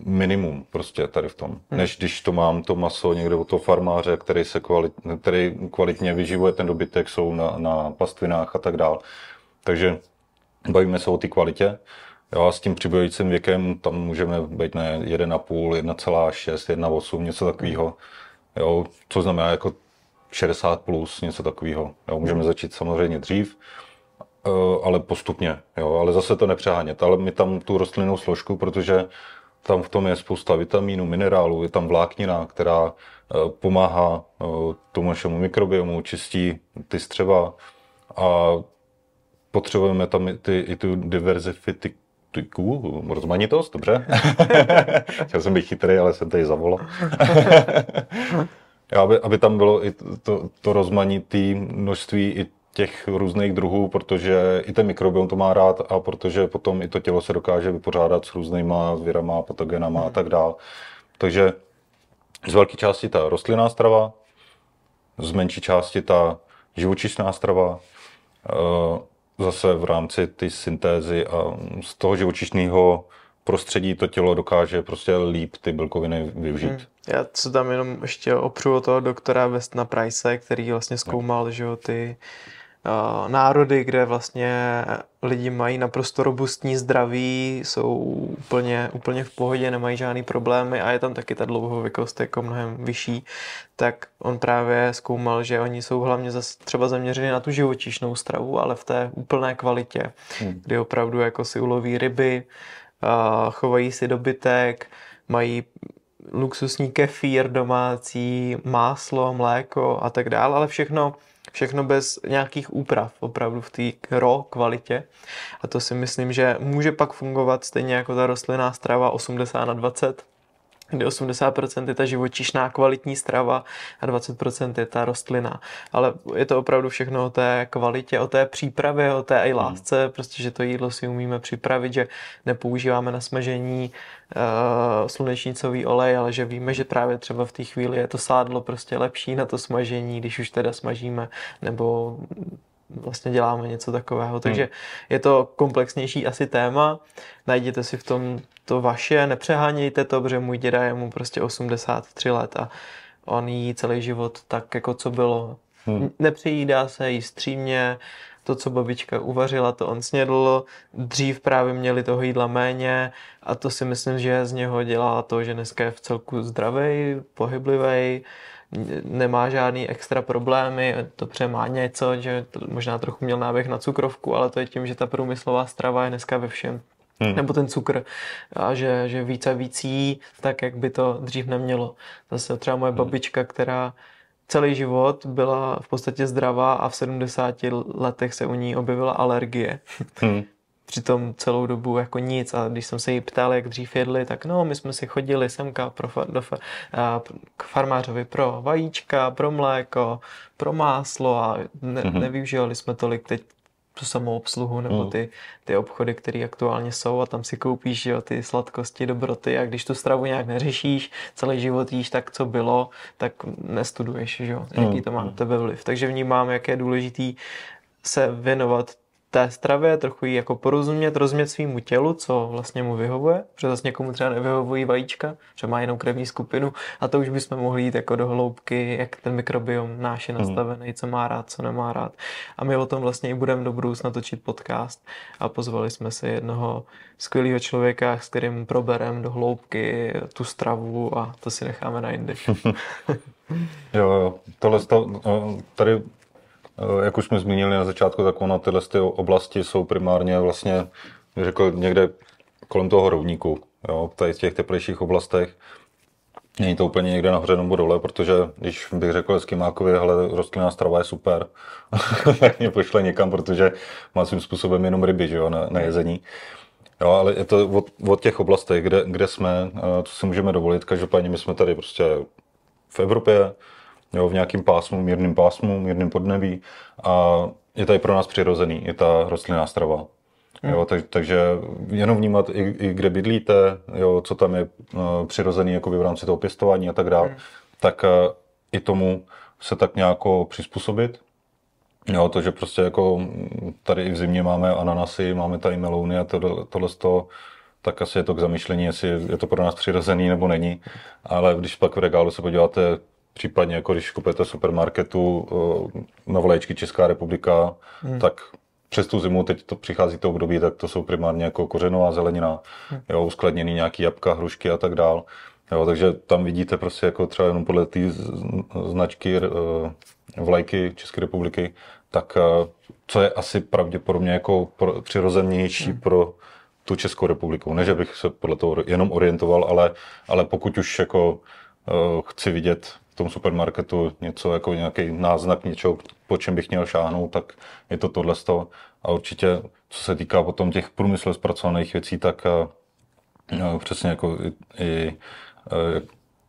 minimum prostě tady v tom. Hmm. Než když to mám to maso někde od toho farmáře, který se kvalit, který kvalitně vyživuje ten dobytek, jsou na, na pastvinách a tak dál. Takže bavíme se o té kvalitě. Jo, a s tím přibudujícím věkem tam můžeme být na jedna celá pět, jedna celá šest, jedna celá osm, něco takového. Jo, co znamená jako šedesát plus, něco takového. Jo, můžeme začít samozřejmě dřív, ale postupně. Jo, ale zase to nepřehánět. Ale my tam tu rostlinnou složku, protože tam v tom je spousta vitamínů, minerálů, je tam vláknina, která pomáhá tomu našemu mikrobiomu, čistí ty střeva a potřebujeme tam i, ty, i tu diverzifikaci, rozmanitost, dobře? Chtěl jsem být chytrý, ale jsem tady zavolal. aby, aby tam bylo i to, to rozmanitý množství i těch různých druhů, protože i ten mikrobiom to má rád a protože potom i to tělo se dokáže vypořádat s různýma virama, patogenama a tak dál. Takže z velké části ta rostlinná strava, z menší části ta živočišná strava, zase v rámci ty syntézy a z toho živočišného prostředí to tělo dokáže prostě líp ty bílkoviny využít. Hmm. Já se tam jenom ještě opřu o toho doktora Westona Price, který vlastně zkoumal, že jo, ty uh, národy, kde vlastně lidi mají naprosto robustní zdraví, jsou úplně, úplně v pohodě, nemají žádný problémy a je tam taky ta dlouhověkost jako mnohem vyšší, tak on právě zkoumal, že oni jsou hlavně zase třeba zaměřeni na tu živočišnou stravu, ale v té úplné kvalitě, hmm. kdy opravdu jako si uloví ryby, uh, chovají si dobytek, mají luxusní kefír domácí, máslo, mléko a tak dále, ale všechno, všechno bez nějakých úprav, opravdu v té raw kvalitě. A to si myslím, že může pak fungovat stejně jako ta rostlinná strava osmdesát na dvacet, kdy osmdesát procent je ta živočišná kvalitní strava a dvacet procent je ta rostlina. Ale je to opravdu všechno o té kvalitě, o té přípravě, o té i lásce, prostě, že to jídlo si umíme připravit, že nepoužíváme na smažení uh, slunečnicový olej, ale že víme, že právě třeba v té chvíli je to sádlo prostě lepší na to smažení, když už teda smažíme, nebo vlastně děláme něco takového. Takže hmm. je to komplexnější asi téma. Najděte si v tom to vaše, nepřehánějte to, protože můj děda je mu prostě osmdesát tři let a on jí celý život tak, jako co bylo. Hmm. Nepřejídá se, jí střímně, to, co babička uvařila, to on snědl. Dřív právě měli toho jídla méně a to si myslím, že z něho dělá to, že dneska je v celku zdravej, pohyblivej, nemá žádný extra problémy, dobře má něco, že možná trochu měl náběh na cukrovku, ale to je tím, že ta průmyslová strava je dneska ve všem. Hmm. Nebo ten cukr, a že, že víc a víc jí, tak jak by to dřív nemělo. Zase třeba moje babička, která celý život byla v podstatě zdravá a v sedmdesáti letech se u ní objevila alergie. Hmm. Přitom celou dobu jako nic a když jsem se jí ptal, jak dřív jedli, tak no, my jsme si chodili semka pro fa- do fa- a k farmářovi pro vajíčka, pro mléko, pro máslo a ne- mm-hmm. nevyužívali jsme tolik teď tu samou obsluhu nebo ty, ty obchody, které aktuálně jsou a tam si koupíš, jo, ty sladkosti, dobroty a když tu stravu nějak neřešíš, celý život jíš tak, co bylo, tak nestuduješ, jo, jaký to má na tebe vliv. Takže vnímám, jak je důležitý se věnovat té stravě, trochu jí jako porozumět, rozumět svýmu tělu, co vlastně mu vyhovuje, protože zase někomu třeba nevyhovují vajíčka, že má jenom krevní skupinu a to už bychom mohli jít jako do hloubky, jak ten mikrobiom náš je nastavený, co má rád, co nemá rád. A my o tom vlastně i budeme do budoucna točit podcast a pozvali jsme si jednoho skvělého člověka, s kterým probereme do hloubky tu stravu a to si necháme na jindy. jo, jo, tohle tady jak už jsme zmínili na začátku, tak ono tyhle ty oblasti jsou primárně vlastně, řekl, někde kolem toho rovníku, jo, tady v těch teplejších oblastech. Není to úplně někde nahoře nebo dole, protože když bych řekl Eskimákovi, hele, rostlinná strava je super, tak mě pošle někam, protože má svým způsobem jenom ryby, že jo, na, na jezení. Jo, ale je to od, od těch oblastech, kde, kde jsme, co si můžeme dovolit. Každopádně my jsme tady prostě v Evropě, jo, v nějakém pásmu, mírným pásmu, mírným podnebí a je tady pro nás přirozený, je ta rostlinná strava. Hmm. Jo, tak, takže jenom vnímat i, i kde bydlíte, jo, co tam je uh, přirozený jakoby v rámci toho pěstování a tak dále, hmm. tak uh, i tomu se tak nějako přizpůsobit. Jo, to, že prostě jako tady i v zimě máme ananasy, máme tady melouny a tohle, tohle z toho, tak asi je to k zamyšlení, jestli je to pro nás přirozený nebo není. Ale když pak v regálu se podíváte, případně jako když kupujete v supermarketu na vlaječky Česká republika, hmm. tak přes tu zimu, teď to přichází to období, tak to jsou primárně jako kořenová zelenina, hmm. jo, uskladněný nějaký jabka, hrušky a tak dál. Jo, takže tam vidíte prostě jako třeba jenom podle té značky vlajky České republiky, tak co je asi pravděpodobně jako přirozenější hmm. pro tu Českou republiku. Ne, že bych se podle toho jenom orientoval, ale, ale pokud už jako uh, chci vidět v tom supermarketu něco jako nějaký náznak něčeho, po čem bych měl šáhnout, tak je to tohle. A určitě, co se týká potom těch průmyslově zpracovaných věcí, tak uh, přesně jako i, i uh,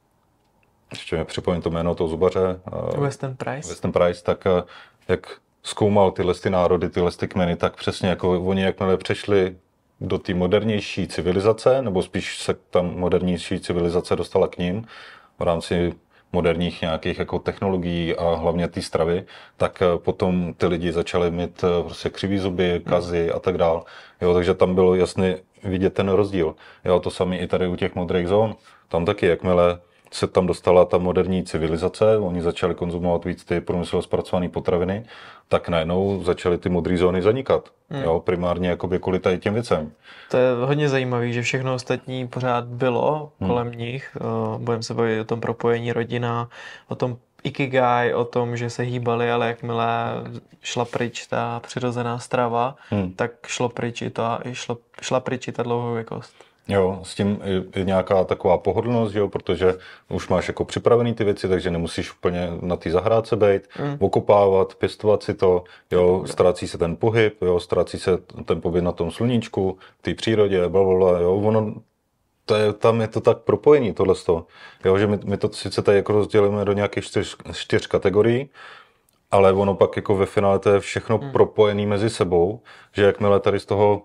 ještě mi připomínám to jméno toho zubaře. Uh, Weston Price. Weston Price, tak uh, jak zkoumal tyhle ty národy, tyhle ty kmeny, tak přesně jako oni jakmile přešli do té modernější civilizace, nebo spíš se tam modernější civilizace dostala k ním v rámci moderních nějakých jako technologií a hlavně té stravy, tak potom ty lidi začali mít prostě křivý zuby, kazy a tak dál. Jo, takže tam bylo jasně vidět ten rozdíl. Jo, to samé i tady u těch modrých zón. Tam taky, jakmile se tam dostala ta moderní civilizace, oni začali konzumovat víc ty průmyslově zpracované potraviny, tak najednou začaly ty modré zóny zanikat. Hmm. Jo, primárně jakoby kvůli tady těm věcem. To je hodně zajímavé, že všechno ostatní pořád bylo hmm. kolem nich. Budeme se bavit o tom propojení rodina, o tom ikigai, o tom, že se hýbali, ale jakmile šla pryč ta přirozená strava, hmm. tak šlo pryč i ta, šlo, šla pryč i ta dlouhověkost. Jo, s tím je nějaká taková pohodlnost, jo, protože už máš jako připravený ty věci, takže nemusíš úplně na té zahrádce být, mm. okopávat, pěstovat si to, jo, ztrácí se ten pohyb, jo, ztrácí se ten pobyt na tom sluníčku, v té přírodě, blablabla, jo, ono, to je, tam je to tak propojení tohleto, jo, že my, my to sice tady jako rozdělíme do nějakých čtyř, čtyř kategorií, ale ono pak jako ve finále to je všechno mm. propojené mezi sebou, že jakmile tady z toho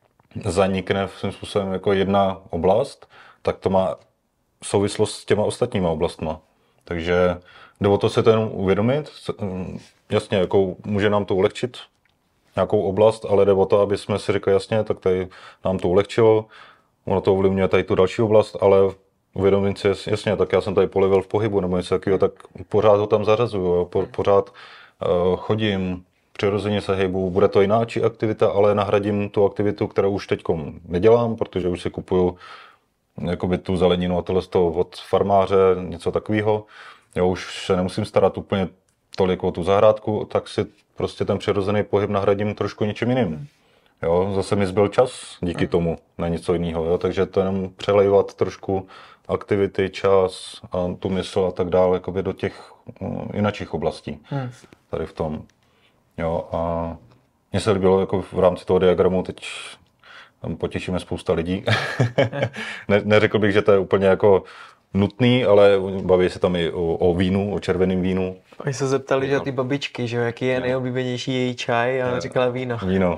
zanikne svým způsobem jako jedna oblast, tak to má souvislost s těma ostatníma oblastma. Takže jde o to se to jenom uvědomit. Jasně, jako může nám to ulehčit nějakou oblast, ale jde o to, aby jsme si řekli jasně, tak tady nám to ulehčilo, ono to ovlivňuje tady tu další oblast, ale uvědomit si jasně, tak já jsem tady polevil v pohybu nebo něco takového, tak pořád ho tam zařazuju, po, pořád uh, chodím, přirozeně se hejbu, bude to jináčí aktivita, ale nahradím tu aktivitu, kterou už teď nedělám, protože už si kupuju jakoby tu zeleninu a tohle z toho od farmáře, něco takového. Jo, už se nemusím starat úplně tolik o tu zahrádku, tak si prostě ten přirozený pohyb nahradím trošku něčím jiným. Jo, zase mi zbyl čas díky tomu na něco jiného, jo, takže to jenom přelejvat trošku aktivity, čas a tu mysl a tak dále jakoby do těch uh, jinačích oblastí tady v tom. Jo, a mně se líbilo jako v rámci toho diagramu, teď tam potěšíme spousta lidí. ne, neřekl bych, že to je úplně jako nutný, ale baví se tam i o, o vínu, o červeném vínu. Oni se zeptali, že ty babičky, že jaký je nejoblíbenější její čaj a ona říkala víno. Víno.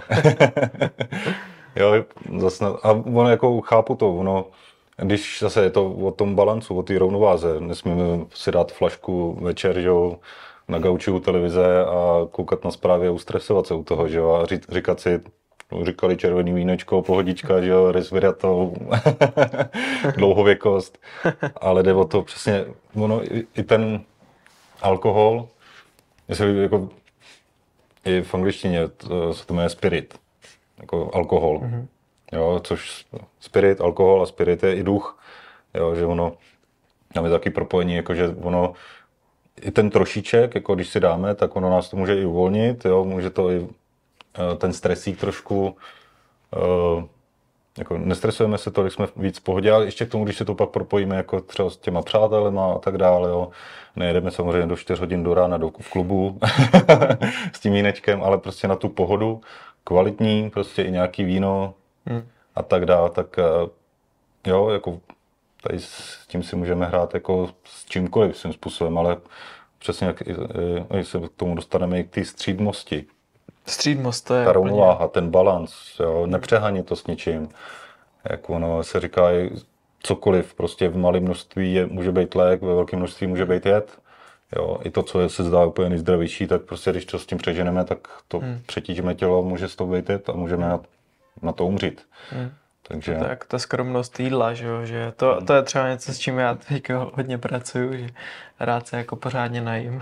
Jo, zase, a ono jako chápu to, ono, když zase je to o tom balancu, o té rovnováze, nesmíme si dát flašku večer, že jo, na gauči u televize a koukat na zprávy a ustresovat se u toho, že jo, a ří, říkat si, říkali červený vínečko, pohodička, že jo, resvirato, dlouhověkost, ale jde o to přesně, ono, i, i ten alkohol, jestli jako i v angličtině to, se to jmenuje spirit, jako alkohol, mm-hmm. jo, což spirit, alkohol a spirit je i duch, jo, že ono, tam je taky propojení, jako že ono, i ten trošiček, jako když si dáme, tak ono nás to může i uvolnit, jo, může to i ten stresík trošku, uh, jako nestresujeme se tolik, jsme víc v pohodě, ale ještě k tomu, když si to pak propojíme jako třeba s těma přátelema a tak dále, jo, nejedeme samozřejmě do čtyř hodin do rána do, v klubu s tím vínečkem, ale prostě na tu pohodu, kvalitní, prostě i nějaký víno hmm. a tak dále, tak uh, jo, jako tady s tím si můžeme hrát jako s čímkoliv svým způsobem, ale přesně jak, jak se k tomu dostaneme i k té střídmosti. Střídmost, to je ta rovnováha, ten balans, jo, nepřehánět to s ničím. Jak ono se říká, cokoliv, prostě v malém množství je, může být lék, ve velkém množství může být jed. Jo, i to, co je, se zdá úplně nejzdravější, tak prostě když to s tím přeženeme, tak to hmm. přetížíme tělo, může z toho být jed a můžeme na, na to umřít. Hmm. Takže... Tak ta skromnost jídla, že, jo? Že to, to je třeba něco, s čím já teď hodně pracuju, že rád se jako pořádně najím.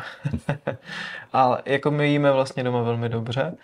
Ale jako my jíme vlastně doma velmi dobře,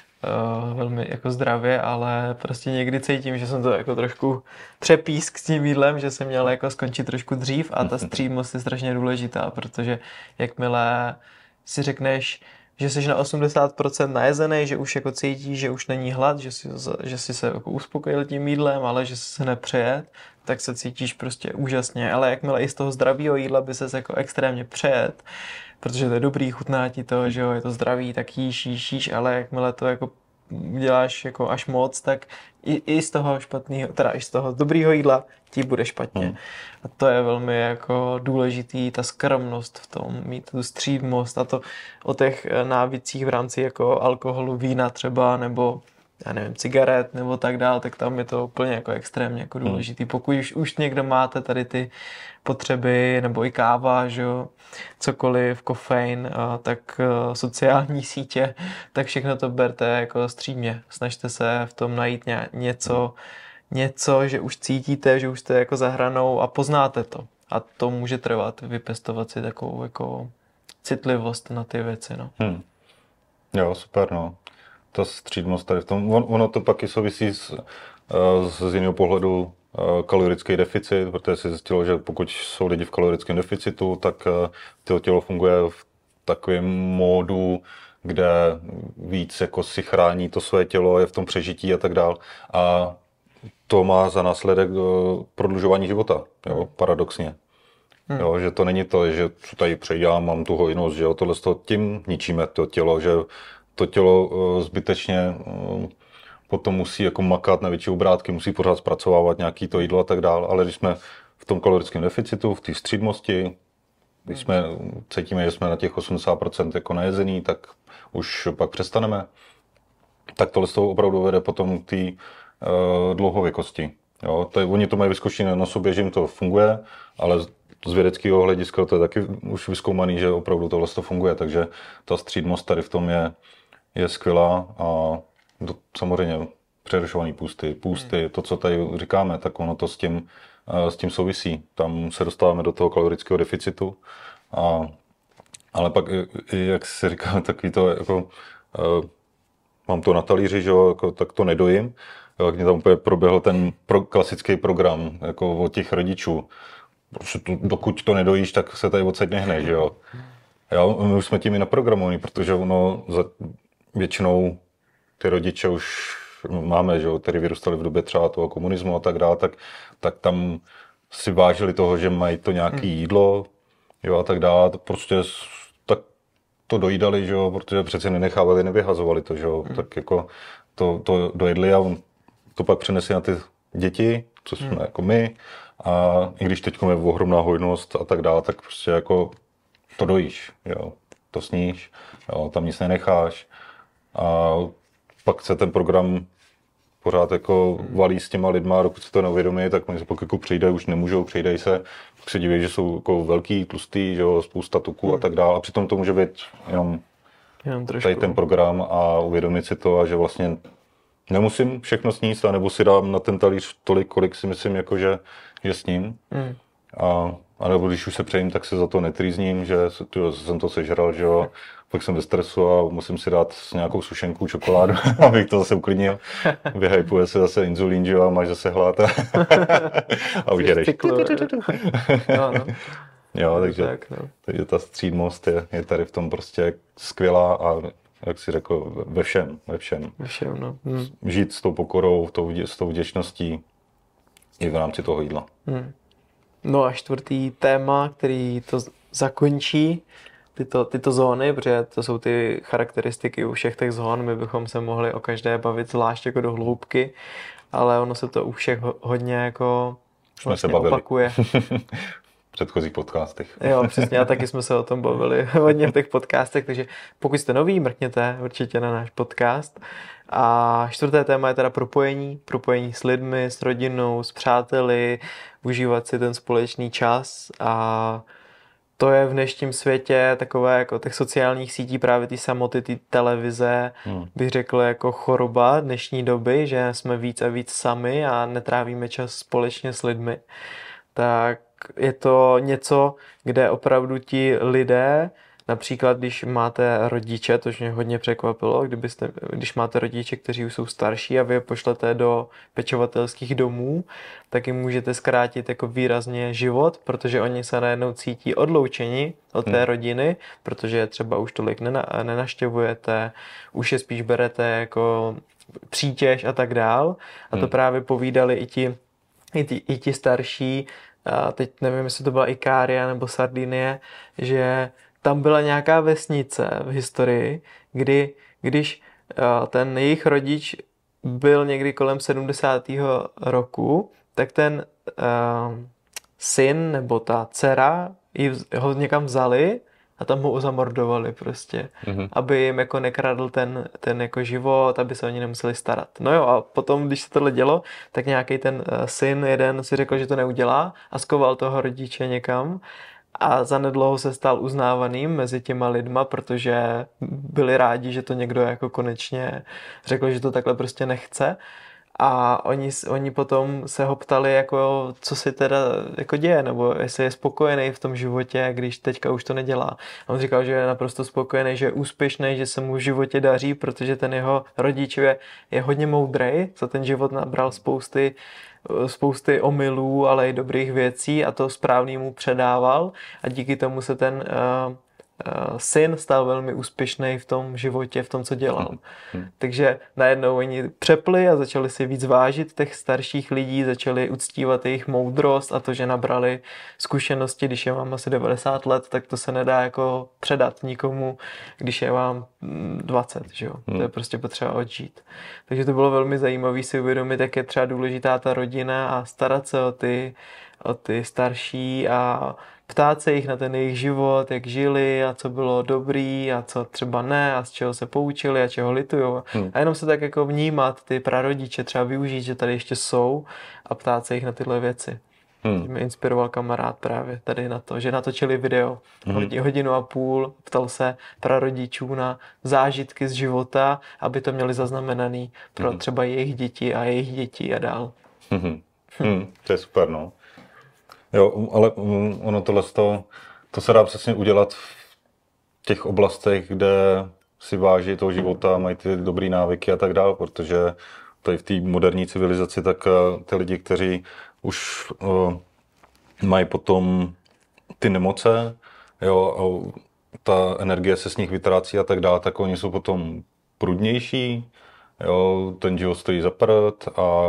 uh, velmi jako zdravě, ale prostě někdy cítím, že jsem to jako trošku třepísk s tím jídlem, že jsem měl jako skončit trošku dřív a ta střídmost je strašně důležitá, protože jakmile si řekneš, že jsi na osmdesát procent najezený, že už jako cítíš, že už není hlad, že jsi, že jsi se jako uspokojil tím jídlem, ale že jsi se nepřejet, tak se cítíš prostě úžasně. Ale jakmile i z toho zdravého jídla by ses jako extrémně přejet, protože to je dobrý, chutná ti to, že jo, je to zdravý, tak jíš, jíš, jíš, ale jakmile to jako děláš jako až moc, tak i, i z toho špatného, teda i z toho dobrýho jídla ti bude špatně. Hmm. A to je velmi jako důležitý, ta skromnost v tom, mít tu střídmost a to o těch návycích v rámci jako alkoholu, vína třeba, nebo já nevím, cigaret nebo tak dál, tak tam je to úplně jako extrémně jako důležitý. Pokud už, už někdo máte tady ty potřeby, nebo i káva, že jo, cokoliv, kofein, tak sociální sítě, tak všechno to berte jako střídmě. Snažte se v tom najít něco, něco, že už cítíte, že už jste jako za hranou a poznáte to. A to může trvat, vypěstovat si takovou jako citlivost na ty věci, no. Hmm. Jo, super, no. Ta střídmost tady v tom, on, ono to pak i souvisí s, z, z jiného pohledu kalorický deficit, protože se zjistilo, že pokud jsou lidi v kalorickém deficitu, tak to tělo funguje v takovém módu, kde víc jako si chrání to své tělo, je v tom přežití a tak dál. A to má za následek prodlužování života, jo, paradoxně. Hmm. Jo, že to není to, že tady přejdám, mám tu hojnost, že jo, tohle z toho tím ničíme to tělo, že to tělo zbytečně potom musí jako makat na větší obrátky, musí pořád zpracovávat nějaký to jídlo a tak dál, ale když jsme v tom kalorickém deficitu, v té střídmosti, když jsme cítíme, že jsme na těch osmdesát procent jako najezený, tak už pak přestaneme, tak tohle z toho opravdu vede potom k té uh, dlouhověkosti. Jo, to je, oni to mají vyzkoušené na sobě, že jim to funguje, ale z vědeckého hlediska to je taky už vyzkoumaný, že opravdu tohle to funguje, takže ta střídmost tady v tom je, je skvělá a to, samozřejmě přerušovaný půsty, půsty, to, co tady říkáme, tak ono to s tím, s tím souvisí. Tam se dostáváme do toho kalorického deficitu, a, ale pak, jak se říká, takový to, jako, mám to na talíři, že jo, jako, tak to nedojím, jak mě tam úplně proběhl ten pro, klasický program jako od těch rodičů. Prostě to, dokud to nedojíš, tak se tady odsaď nehneš, že jo. Já, my už jsme tím i naprogramovaní, protože ono za, většinou ty rodiče už máme, že jo, který vyrůstali v době třeba toho komunismu a tak dále, tak, tak tam si vážili toho, že mají to nějaké jídlo, jo, a tak dále, prostě tak to dojídali, že jo, protože přece nenechávali, nevyhazovali to, že jo, hmm. tak jako to, to dojedli a to pak přenesli na ty děti, co jsme hmm. jako my, a i když teď je ohromná hojnost a tak dále, tak prostě jako to dojíš, jo, to sníš, jo, tam nic nenecháš a pak se ten program pořád jako valí s těma lidma, dokud se to neuvědomí, tak oni se pak jako přejde, už nemůžou, přejdej se, pak se diví, že jsou jako velký, tlustý, že jo, spousta tuků a tak dále a přitom to může být jenom, jenom tady ten program a uvědomit si to a že vlastně nemusím všechno sníst, nebo si dám na ten talíř tolik, kolik si myslím, jako že, že sním. Mm. A, a nebo když už se přejím, tak se za to netrýzním, že tyjo, jsem to sežral, že jo, pak jsem ve stresu a musím si dát s nějakou sušenku čokoládu, abych to zase uklidnil. Vyhypuje se zase inzulín, že jo, a máš zase hlad a, a už jedeš. No, no. Jo, takže, tak, no. takže ta střídmost je, je tady v tom prostě skvělá a jak jsi řekl, ve všem, ve všem. Ve všem, no. Hmm. Žít s tou pokorou, s tou vděčností i v rámci toho jídla. Hmm. No a čtvrtý téma, který to zakončí, tyto, tyto zóny, protože to jsou ty charakteristiky u všech těch zón, my bychom se mohli o každé bavit zvlášť jako do hloubky, ale ono se to u všech hodně jako vlastně opakuje. V předchozích podcastech. Jo, přesně, a taky jsme se o tom bavili hodně v těch podcastech, takže pokud jste noví, mrkněte určitě na náš podcast. A čtvrté téma je teda propojení, propojení s lidmi, s rodinou, s přáteli, užívat si ten společný čas a to je v dnešním světě takové jako těch sociálních sítí, právě ty samoty, ty televize, hmm. bych řekl jako choroba dnešní doby, že jsme víc a víc sami a netrávíme čas společně s lidmi. Tak je to něco, kde opravdu ti lidé, například když máte rodiče, to mě hodně překvapilo, kdybyste, když máte rodiče, kteří už jsou starší a vy je pošlete do pečovatelských domů, tak jim můžete zkrátit jako výrazně život, protože oni se najednou cítí odloučeni od té hmm. rodiny, protože třeba už tolik nena, nenaštěvujete, už je spíš berete jako přítěž a tak dál. A to hmm. právě povídali i ti, i ti, i ti starší, a teď nevím, jestli to byla Ikária nebo Sardinie, že tam byla nějaká vesnice v historii, kdy když ten jejich rodič byl někdy kolem sedmdesátého roku, tak ten uh, syn nebo ta dcera ho někam vzali a tam ho zamordovali prostě, mm-hmm. aby jim jako nekradl ten, ten jako život, aby se o ně nemuseli starat. No jo, a potom, když se tohle dělo, tak nějaký ten uh, syn jeden si řekl, že to neudělá a skoval toho rodiče někam a zanedlouho se stal uznávaným mezi těma lidma, protože byli rádi, že to někdo jako konečně řekl, že to takhle prostě nechce. A oni, oni potom se ho ptali, jako, co si teda jako děje, nebo jestli je spokojený v tom životě, když teďka už to nedělá. A on říkal, že je naprosto spokojený, že je úspěšný, že se mu v životě daří, protože ten jeho rodič je, je hodně moudrej, za ten život nabral spousty, spousty omylů, ale i dobrých věcí a to správný mu předával a díky tomu se ten uh, Uh, syn stal velmi úspěšný v tom životě, v tom, co dělal. Hmm. Takže najednou oni přepli a začali si víc vážit těch starších lidí, začali uctívat jejich moudrost a to, že nabrali zkušenosti, když je vám asi devadesát let, tak to se nedá jako předat nikomu, když je vám dvacet, že jo. Hmm. To je prostě potřeba odžít. Takže to bylo velmi zajímavé si uvědomit, jak je třeba důležitá ta rodina a starat se o ty, o ty starší a ptát se jich na ten jejich život, jak žili a co bylo dobrý a co třeba ne a z čeho se poučili a čeho litujou. Hmm. A jenom se tak jako vnímat ty prarodiče, třeba využít, že tady ještě jsou a ptát se jich na tyhle věci. Hmm. Mě inspiroval kamarád právě tady na to, že natočili video hmm. hodinu a půl, ptal se prarodičů na zážitky z života, aby to měli zaznamenaný pro hmm. třeba jejich děti a jejich děti a dál. Hmm. Hmm. To je super, no. Jo, ale ono tohle to, to se dá přesně udělat v těch oblastech, kde si váží toho života, mají ty dobrý návyky a tak dále, protože tady v té moderní civilizaci tak ty lidi, kteří už uh, mají potom ty nemoce, jo, a ta energie se z nich vytrácí a tak dále, tak oni jsou potom prudnější, jo, ten život stojí za prd a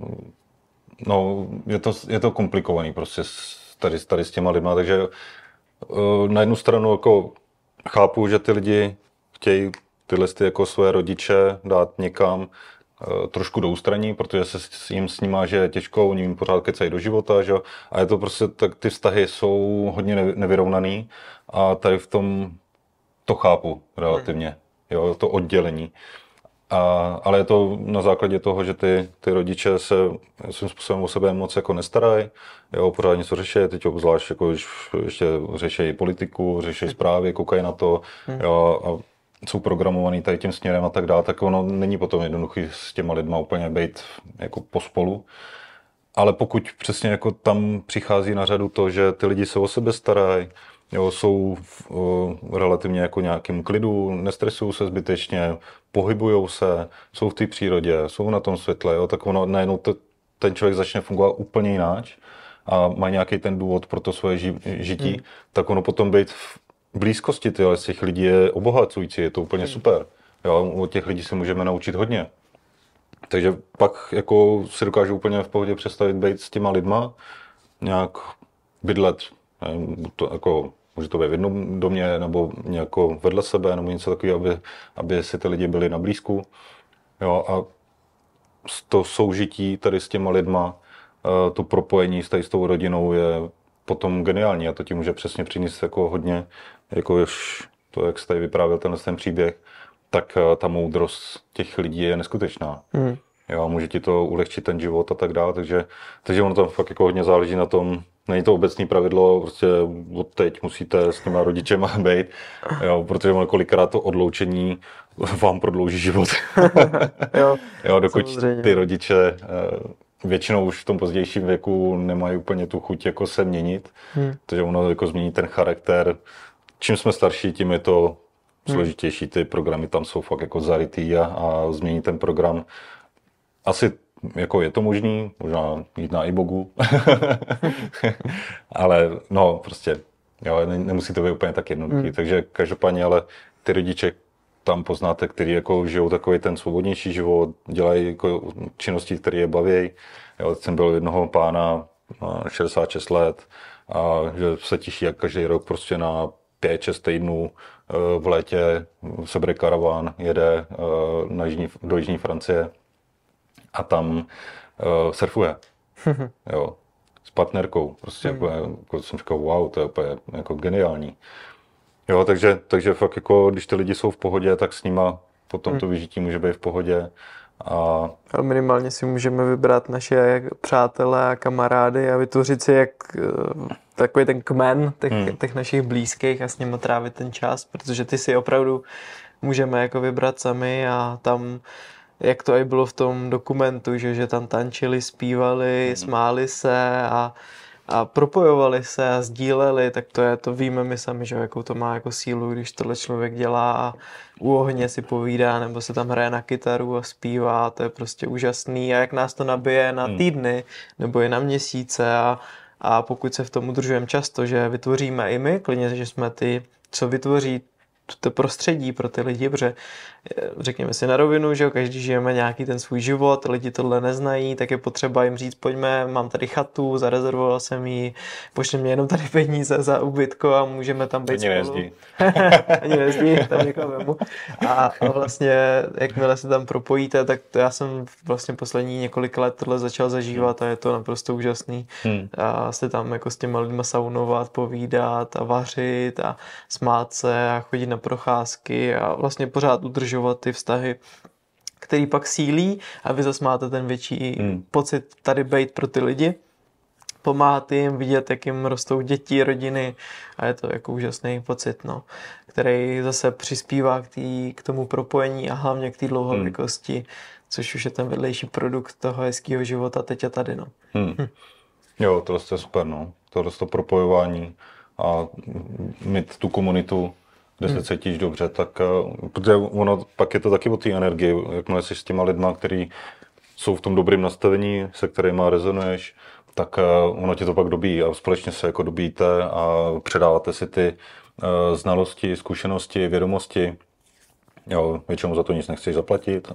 no, je to, je to komplikovaný prostě tady, tady s těma lidma, takže uh, na jednu stranu jako chápu, že ty lidi chtějí tyhle ty jako své rodiče dát někam uh, trošku do ústraní, protože se s jim snímá, že je těžko, oni jim pořád kecají do života, že? A je to prostě, tak ty vztahy jsou hodně nevyrovnaný a tady v tom to chápu relativně, jo, to oddělení. A, ale je to na základě toho, že ty, ty rodiče se svým způsobem o sebe moc jako nestarají, jo, pořád něco řeší, teď obzvlášť jako, když ještě řeší politiku, řeší zprávy, koukají na to, jo, a jsou programovaný tady tím směrem a tak dále, tak ono není potom jednoduchý s těma lidma úplně být jako pospolu. Ale pokud přesně jako tam přichází na řadu to, že ty lidi se o sebe starají, jo, jsou v o, relativně jako nějakým klidu, nestresují se zbytečně, pohybujou se, jsou v té přírodě, jsou na tom světle, jo, tak ono najednou to, ten člověk začne fungovat úplně jináč a má nějaký ten důvod pro to svoje ži, žití, hmm. tak ono potom být v blízkosti tyhle z těch lidí je obohacující, je to úplně hmm. super. Jo, od těch lidí se můžeme naučit hodně. Takže pak jako si dokážu úplně v pohodě představit být s těma lidma, nějak bydlet, nevím, to jako může to být v jednom domě, nebo nějako vedle sebe, nebo něco takového, aby, aby si ty lidi byli na blízku. Jo, a to soužití tady s těma lidma, to propojení s, tady s tou rodinou je potom geniální a to ti může přesně přinést jako hodně, jako už to, jak jsi tady vyprávěl tenhle ten příběh, tak ta moudrost těch lidí je neskutečná. Mm. Jo, může ti to ulehčit ten život a tak dále, takže, takže ono tam fakt jako hodně záleží na tom, není to obecné pravidlo, prostě od teď musíte s těma rodičema být, jo, protože kolikrát to odloučení vám prodlouží život. jo, jo, dokud samozřejmě. ty rodiče většinou už v tom pozdějším věku nemají úplně tu chuť jako se měnit, hmm. protože ono jako změní ten charakter. Čím jsme starší, tím je to složitější, ty programy tam jsou fakt jako zarytý a, a změní ten program. Asi jako je to možný, možná jít na iBogu, ale no prostě, jo, nemusí to být úplně tak jednoduchý. Hmm. Takže každopádně, ale ty rodiče tam poznáte, který jako žijou takový ten svobodnější život, dělají jako činnosti, které je baví. Jo, teď jsem byl jednoho pána na šedesát šest let a že se těší jak každý rok prostě na pět šest týdnů v létě sebere karaván, jede na jižní, do jižní Francie a tam uh, surfuje. Jo, s partnerkou. Prostě hmm. jako, jako jsem říkal, wow, to je úplně jako geniální. Jo, takže, takže fakt jako, když ty lidi jsou v pohodě, tak s nima potom hmm. to vyžití může být v pohodě. A... Ale minimálně si můžeme vybrat naše přátelé a kamarády a vytvořit si jak takový ten kmen těch, hmm. těch našich blízkých a s nimi trávit ten čas, protože ty si opravdu můžeme jako vybrat sami a tam, jak to i bylo v tom dokumentu, že, že tam tančili, zpívali, hmm. smáli se a a propojovali se a sdíleli, tak to je, to víme my sami, že jakou to má jako sílu, když tohle člověk dělá a u ohně si povídá, nebo se tam hraje na kytaru a zpívá, to je prostě úžasný a jak nás to nabije na týdny, nebo i na měsíce a, a pokud se v tom udržujeme často, že vytvoříme i my, klidně, že jsme ty, co vytvoří to prostředí pro ty lidi, protože řekněme si na rovinu, že každý žijeme nějaký ten svůj život, lidi tohle neznají, tak je potřeba jim říct, pojďme, mám tady chatu, zarezervoval jsem ji, pošli mě jenom tady peníze za ubytko a můžeme tam být spolu. Nejezdí. Ani nejezdí, tam někoho vemu. A vlastně, jakmile se tam propojíte, tak to já jsem vlastně poslední několik let tohle začal zažívat a je to naprosto úžasný. Hmm. A se tam jako s těma lidma saunovat, povídat a vařit a smát se a chodit na procházky a vlastně pořád udržovat ty vztahy, který pak sílí a vy zase máte ten větší hmm. pocit tady být pro ty lidi, pomáhat jim, vidět, jak jim rostou děti, rodiny a je to jako úžasný pocit, no, který zase přispívá k, tý, k tomu propojení a hlavně k té dlouhověkosti, hmm. což už je ten vedlejší produkt toho hezkého života teď a tady, no. Hmm. Hm. Jo, tohle je super, no. Tohle to propojování a mít tu komunitu, kde se cítíš dobře, tak protože ono, pak je to taky o té energii, jakmile jsi s těma lidma, kteří jsou v tom dobrém nastavení, se kterými rezonuješ, tak ono tě to pak dobíjí a společně se jako dobíjíte a předáváte si ty uh, znalosti, zkušenosti, vědomosti. Jo, většinou za to nic nechceš zaplatit.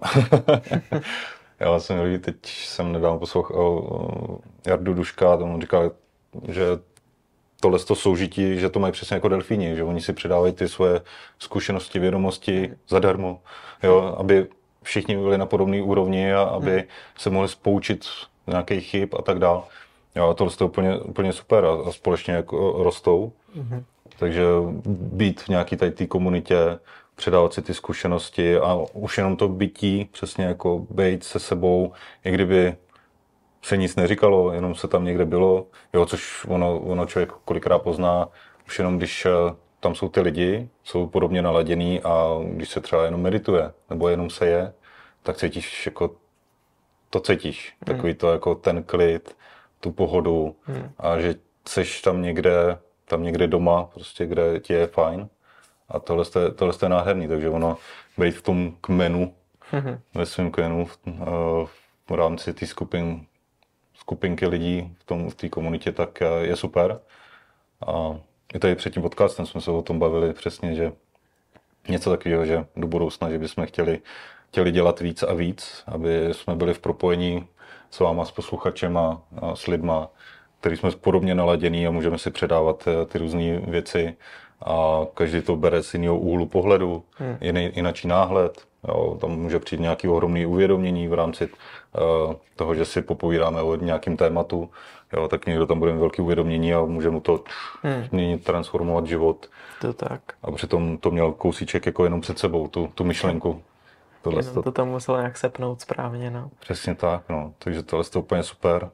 Já jsem líbí, teď jsem nedávno poslouchal Jardu Duška, on říkal, že tohle to soužití, že to mají přesně jako delfíni, že oni si předávají ty svoje zkušenosti, vědomosti zadarmo, jo, aby všichni byli na podobné úrovni a aby se mohli spoučit nějakých chyb a tak dál. Jo, tohle je úplně, úplně super a, a společně jako rostou. Mm-hmm. Takže být v nějaké tady té komunitě, předávat si ty zkušenosti a už jenom to bytí, přesně jako být se sebou, i kdyby se nic neříkalo, jenom se tam někde bylo, jo, což ono, ono člověk kolikrát pozná, už jenom když tam jsou ty lidi, jsou podobně naladěný a když se třeba jenom medituje, nebo jenom se je, tak cítíš jako, to cítíš, hmm. takový to jako ten klid, tu pohodu hmm. a že seš tam někde, tam někde doma, prostě kde ti je fajn a tohle je, tohle je nádherný, takže ono být v tom kmenu, hmm. ve svém kmenu v, v rámci té skupiny, skupinky lidí v tom v té komunitě, tak je super. A i tady před tím podcastem jsme se o tom bavili přesně, že něco takového, že do budoucna, že bychom chtěli, chtěli dělat víc a víc, aby jsme byli v propojení s váma, s posluchačem a, a s lidma, který jsme podobně naladění a můžeme si předávat ty různé věci a každý to bere z jiného úhlu pohledu, hmm. jiný, jináčí náhled. Jo, tam může přijít nějaké ohromné uvědomění v rámci uh, toho, že si popovídáme o nějakém tématu, jo, tak někdo tam bude mít velké uvědomění a může mu to hmm. změnit, transformovat život. To tak. A přitom to měl kousíček jako jenom před sebou, tu, tu myšlenku. Tohle to, to tam muselo nějak sepnout správně, no. Přesně tak, no. Takže tohle je úplně super.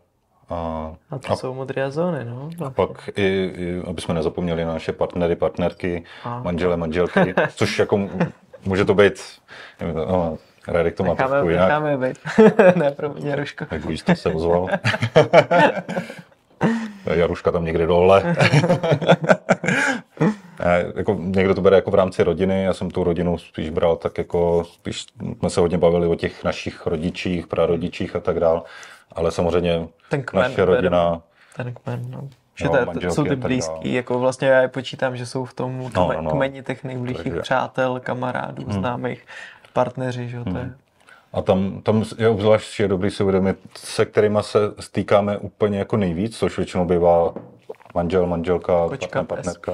A, a to a, jsou modré zóny, no. Vlastně. A pak i, i, aby jsme nezapomněli na naše partnery, partnerky, a. manžele, manželky, což jako může to být, nevím, no, Radek to má necháme, trošku jinak. Necháme být. Ne, pro mě, Jaruško. Tak víš, to se ozval. Jaruška tam někde dole. Jako, někdo to bere jako v rámci rodiny, já jsem tu rodinu spíš bral tak jako, spíš jsme se hodně bavili o těch našich rodičích, prarodičích a tak dál, ale samozřejmě kmen, naše rodina... Ten kmen, no. Že no, to jsou ty blízký, jako vlastně já je počítám, že jsou v tom kme, no, no, no. kmeni těch nejbližších Takže... přátel, kamarádů, hmm. známých, partneři, že hmm. to je... A tam, tam je obzvlášť je dobrý si uvědomit, se kterýma se stýkáme úplně jako nejvíc, což většinou bývá manžel, manželka, Kočka, partnerka.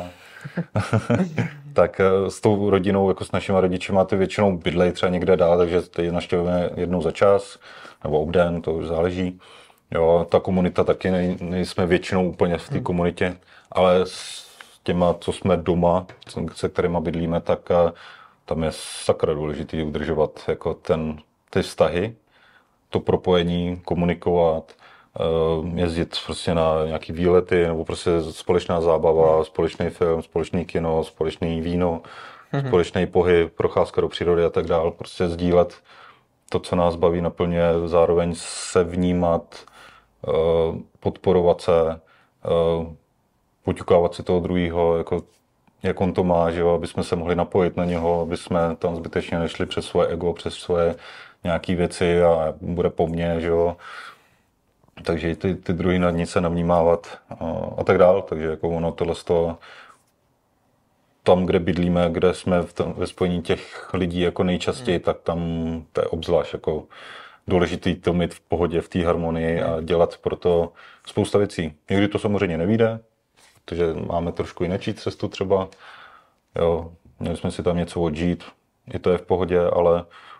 Tak s tou rodinou, jako s našimi rodičima, ty většinou bydlej třeba někde dál, takže ty navštěvujeme jednou za čas, nebo obden, to už záleží. Jo, ta komunita taky nej, nejsme většinou úplně v té komunitě, ale s těma, co jsme doma, se kterýma bydlíme, tak tam je sakra důležitý udržovat jako ten, ty vztahy, to propojení, komunikovat, jezdit prostě na nějaký výlety, nebo prostě společná zábava, společný film, společný kino, společný víno, mm-hmm. společný pohyb, procházka do přírody a tak dál. Prostě sdílet to, co nás baví, naplně, zároveň se vnímat, podporovat se, poťukávat si toho druhého, jako, jak on to má, že jo, aby jsme se mohli napojit na něho, aby jsme tam zbytečně nešli přes svoje ego, přes svoje nějaké věci a bude po mně, že jo. Takže ty, ty druhý nad nic se navnímávat a, a tak dál. Takže jako ono tohle z toho, tam, kde bydlíme, kde jsme v tom, ve spojení těch lidí jako nejčastěji, mm. tak tam to je obzvlášť jako důležitý to mít v pohodě, v té harmonii mm. a dělat pro to spousta věcí. Někdy to samozřejmě nevyjde, protože máme trošku jinou cestu třeba. Jo, měli jsme si tam něco odžít, i to je v pohodě, ale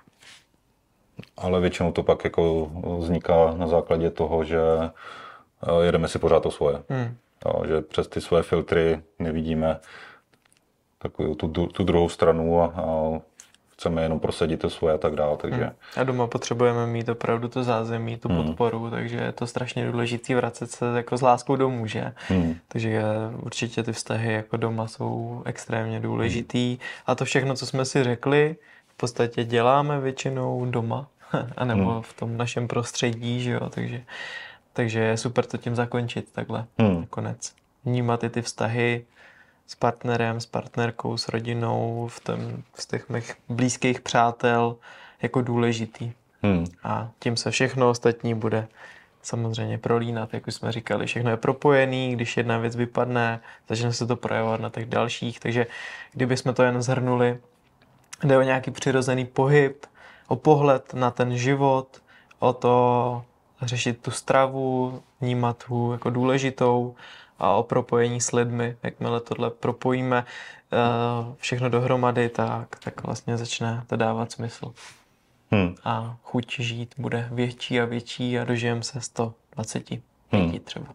ale většinou to pak jako vzniká na základě toho, že jedeme si pořád to svoje. Hmm. Jo, že přes ty svoje filtry nevidíme takovou tu, tu druhou stranu a, a chceme jenom prosadit to svoje a tak dále. Takže... Hmm. A doma potřebujeme mít opravdu to zázemí, tu hmm. podporu, takže je to strašně důležité vracet se jako s láskou domů, že? Hmm. Takže určitě ty vztahy jako doma jsou extrémně důležitý. Hmm. A to všechno, co jsme si řekli, v podstatě děláme většinou doma, anebo hmm. v tom našem prostředí, že jo, takže, takže je super to tím zakončit takhle, hmm. nakonec. Vnímat i ty vztahy s partnerem, s partnerkou, s rodinou, v, tom, v těch mých blízkých přátel jako důležitý. Hmm. A tím se všechno ostatní bude samozřejmě prolínat, jak už jsme říkali, všechno je propojený, když jedna věc vypadne, začne se to projevovat na těch dalších, takže kdybychom to jen zhrnuli, jde o nějaký přirozený pohyb, o pohled na ten život, o to řešit tu stravu, vnímat tu jako důležitou a o propojení s lidmi. Jakmile tohle propojíme všechno dohromady, tak, tak vlastně začne to dávat smysl. Hmm. A chuť žít bude větší a větší a dožijeme se sto dvacet pět hmm. třeba.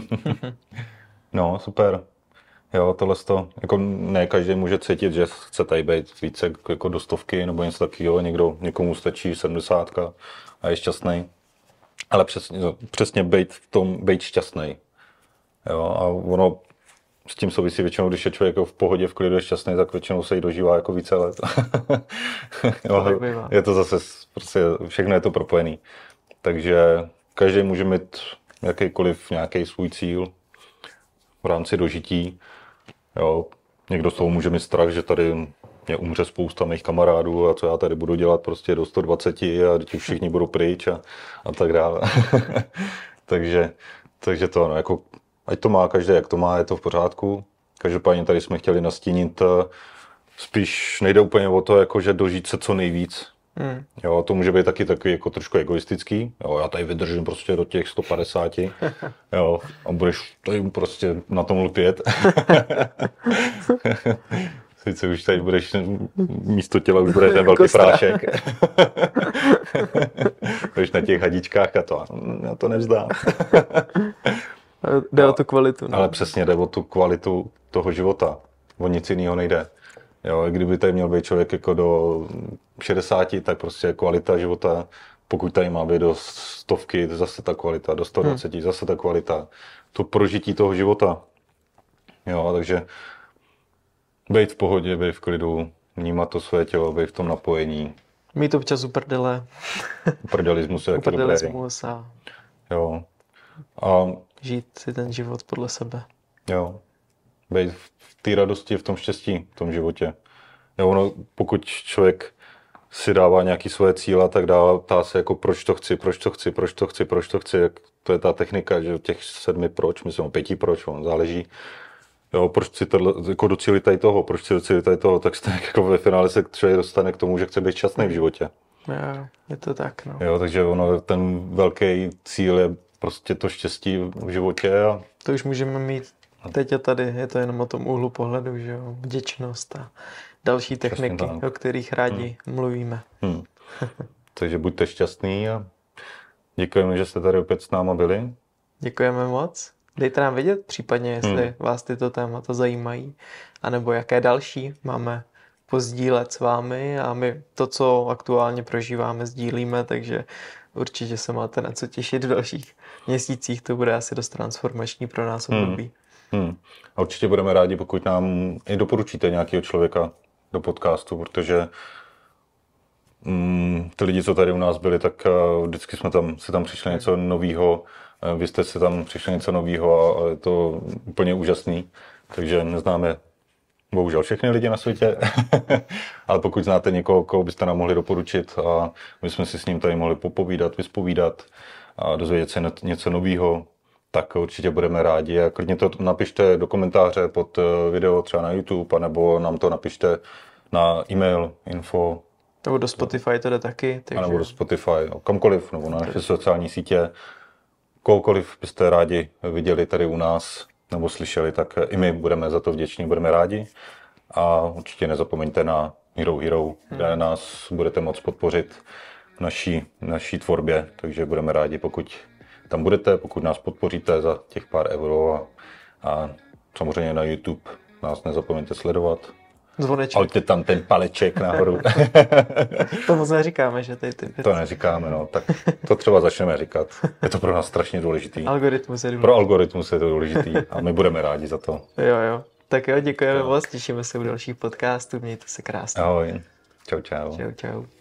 No, super. Jo, tohle to, jako ne každý může cítit, že chce tady být více jako do stovky nebo něco takového, někdo, někomu stačí sedmdesátka a je šťastný. Ale přesně, přesně být v tom, být šťastný. Jo, a ono s tím souvisí většinou, když je člověk jako v pohodě, v klidu je šťastný, tak většinou se jí dožívá jako více let. Jo, je to zase, prostě všechno je to propojený. Takže každý může mít jakýkoliv nějaký svůj cíl v rámci dožití. Jo, někdo z toho může mít strach, že tady mě umře spousta mých kamarádů a co já tady budu dělat prostě do sto dvacet a teď už všichni budou pryč a, a tak dále. takže, takže to no, jako, ať to má každý, jak to má, je to v pořádku. Každopádně tady jsme chtěli nastínit, spíš nejde úplně o to, jako, že dožít se co nejvíc. Hmm. Jo, to může být taky takový jako trošku egoistický. Jo, já tady vydržím prostě do těch sto padesát. Jo, a budeš tady prostě na tom lpět. Sice už tady budeš místo těla už bude ten velký prášek. Budeš na těch hadičkách a to, já to nevzdám. Jde o tu kvalitu. Ne? Ale přesně jde o tu kvalitu toho života. O nic jiného nejde. Jo, kdyby tady měl být člověk jako do šedesáti, tak prostě kvalita života pokud tady má být do stovky, zase ta kvalita, do sto dvacet, hmm. zase ta kvalita, to prožití toho života. Jo, takže být v pohodě, být v klidu, vnímat to své tělo, být v tom napojení. Mít občas uprdele. Uprdelismus je taky dobrý. A... Jo. A... žít si ten život podle sebe. Jo. Být v té radosti, v tom štěstí, v tom životě. Jo, ono, pokud člověk si dává nějaký svoje cíle a tak dále, ptá se jako proč to chci, proč to chci, proč to chci, proč to chci, jak to je ta technika, že těch sedmi proč, myslím o pěti proč, on záleží. Jo, proč si tohle, jako docílit tady toho, proč si docílit tady toho, tak stejně jako ve finále se člověk dostane k tomu, že chce být šťastný v životě. Jo, je to tak, no. Jo, takže ono, ten velký cíl je prostě to štěstí v životě. A... to už můžeme mít teď a tady, je to jenom o tom úhlu pohledu, že jo, vděčnost a další techniky, o kterých rádi hmm. mluvíme. Hmm. Takže buďte šťastný a děkujeme, že jste tady opět s náma byli. Děkujeme moc. Dejte nám vědět případně, jestli hmm. vás tyto témata zajímají, anebo jaké další máme pozdílet s vámi a my to, co aktuálně prožíváme, sdílíme, takže určitě se máte na co těšit v dalších měsících, to bude asi dost transformační pro nás období. Hmm. Hmm. A určitě budeme rádi, pokud nám i doporučíte nějakého člověka do podcastu, protože mm, ty lidi, co tady u nás byli, tak uh, vždycky jsme tam, se tam přišli něco novýho, uh, vy jste si tam přišli něco novýho a, a je to úplně úžasný, takže neznáme bohužel všechny lidi na světě, ale pokud znáte někoho, koho byste nám mohli doporučit a my jsme si s ním tady mohli popovídat, vyspovídat a dozvědět se něco novýho, tak určitě budeme rádi a klidně to napište do komentáře pod video třeba na YouTube, anebo nám to napište na e-mail info. Nebo do Spotify to jde taky. Takže... A nebo do Spotify, no, kamkoliv, nebo na naše sociální sítě. Kohokoliv byste rádi viděli tady u nás nebo slyšeli, tak i my budeme za to vděční, budeme rádi. A určitě nezapomeňte na Hero Hero, hmm. kde nás budete moct podpořit v naší, naší tvorbě, takže budeme rádi, pokud tam budete, pokud nás podpoříte za těch pár euro a, a samozřejmě na YouTube nás nezapomeňte sledovat. Zvoneček. Hoďte tam ten paleček nahoru. To moc neříkáme, že tady ty věci. To neříkáme, no, tak to třeba začneme říkat. Je to pro nás strašně důležitý. Algoritmus je důležitý. Pro algoritmus je to důležitý a my budeme rádi za to. Jo, jo. Tak jo, děkujeme moc, těšíme se u dalších podcastů, mějte se krásně. Ahoj. Čau, čau. Čau, čau.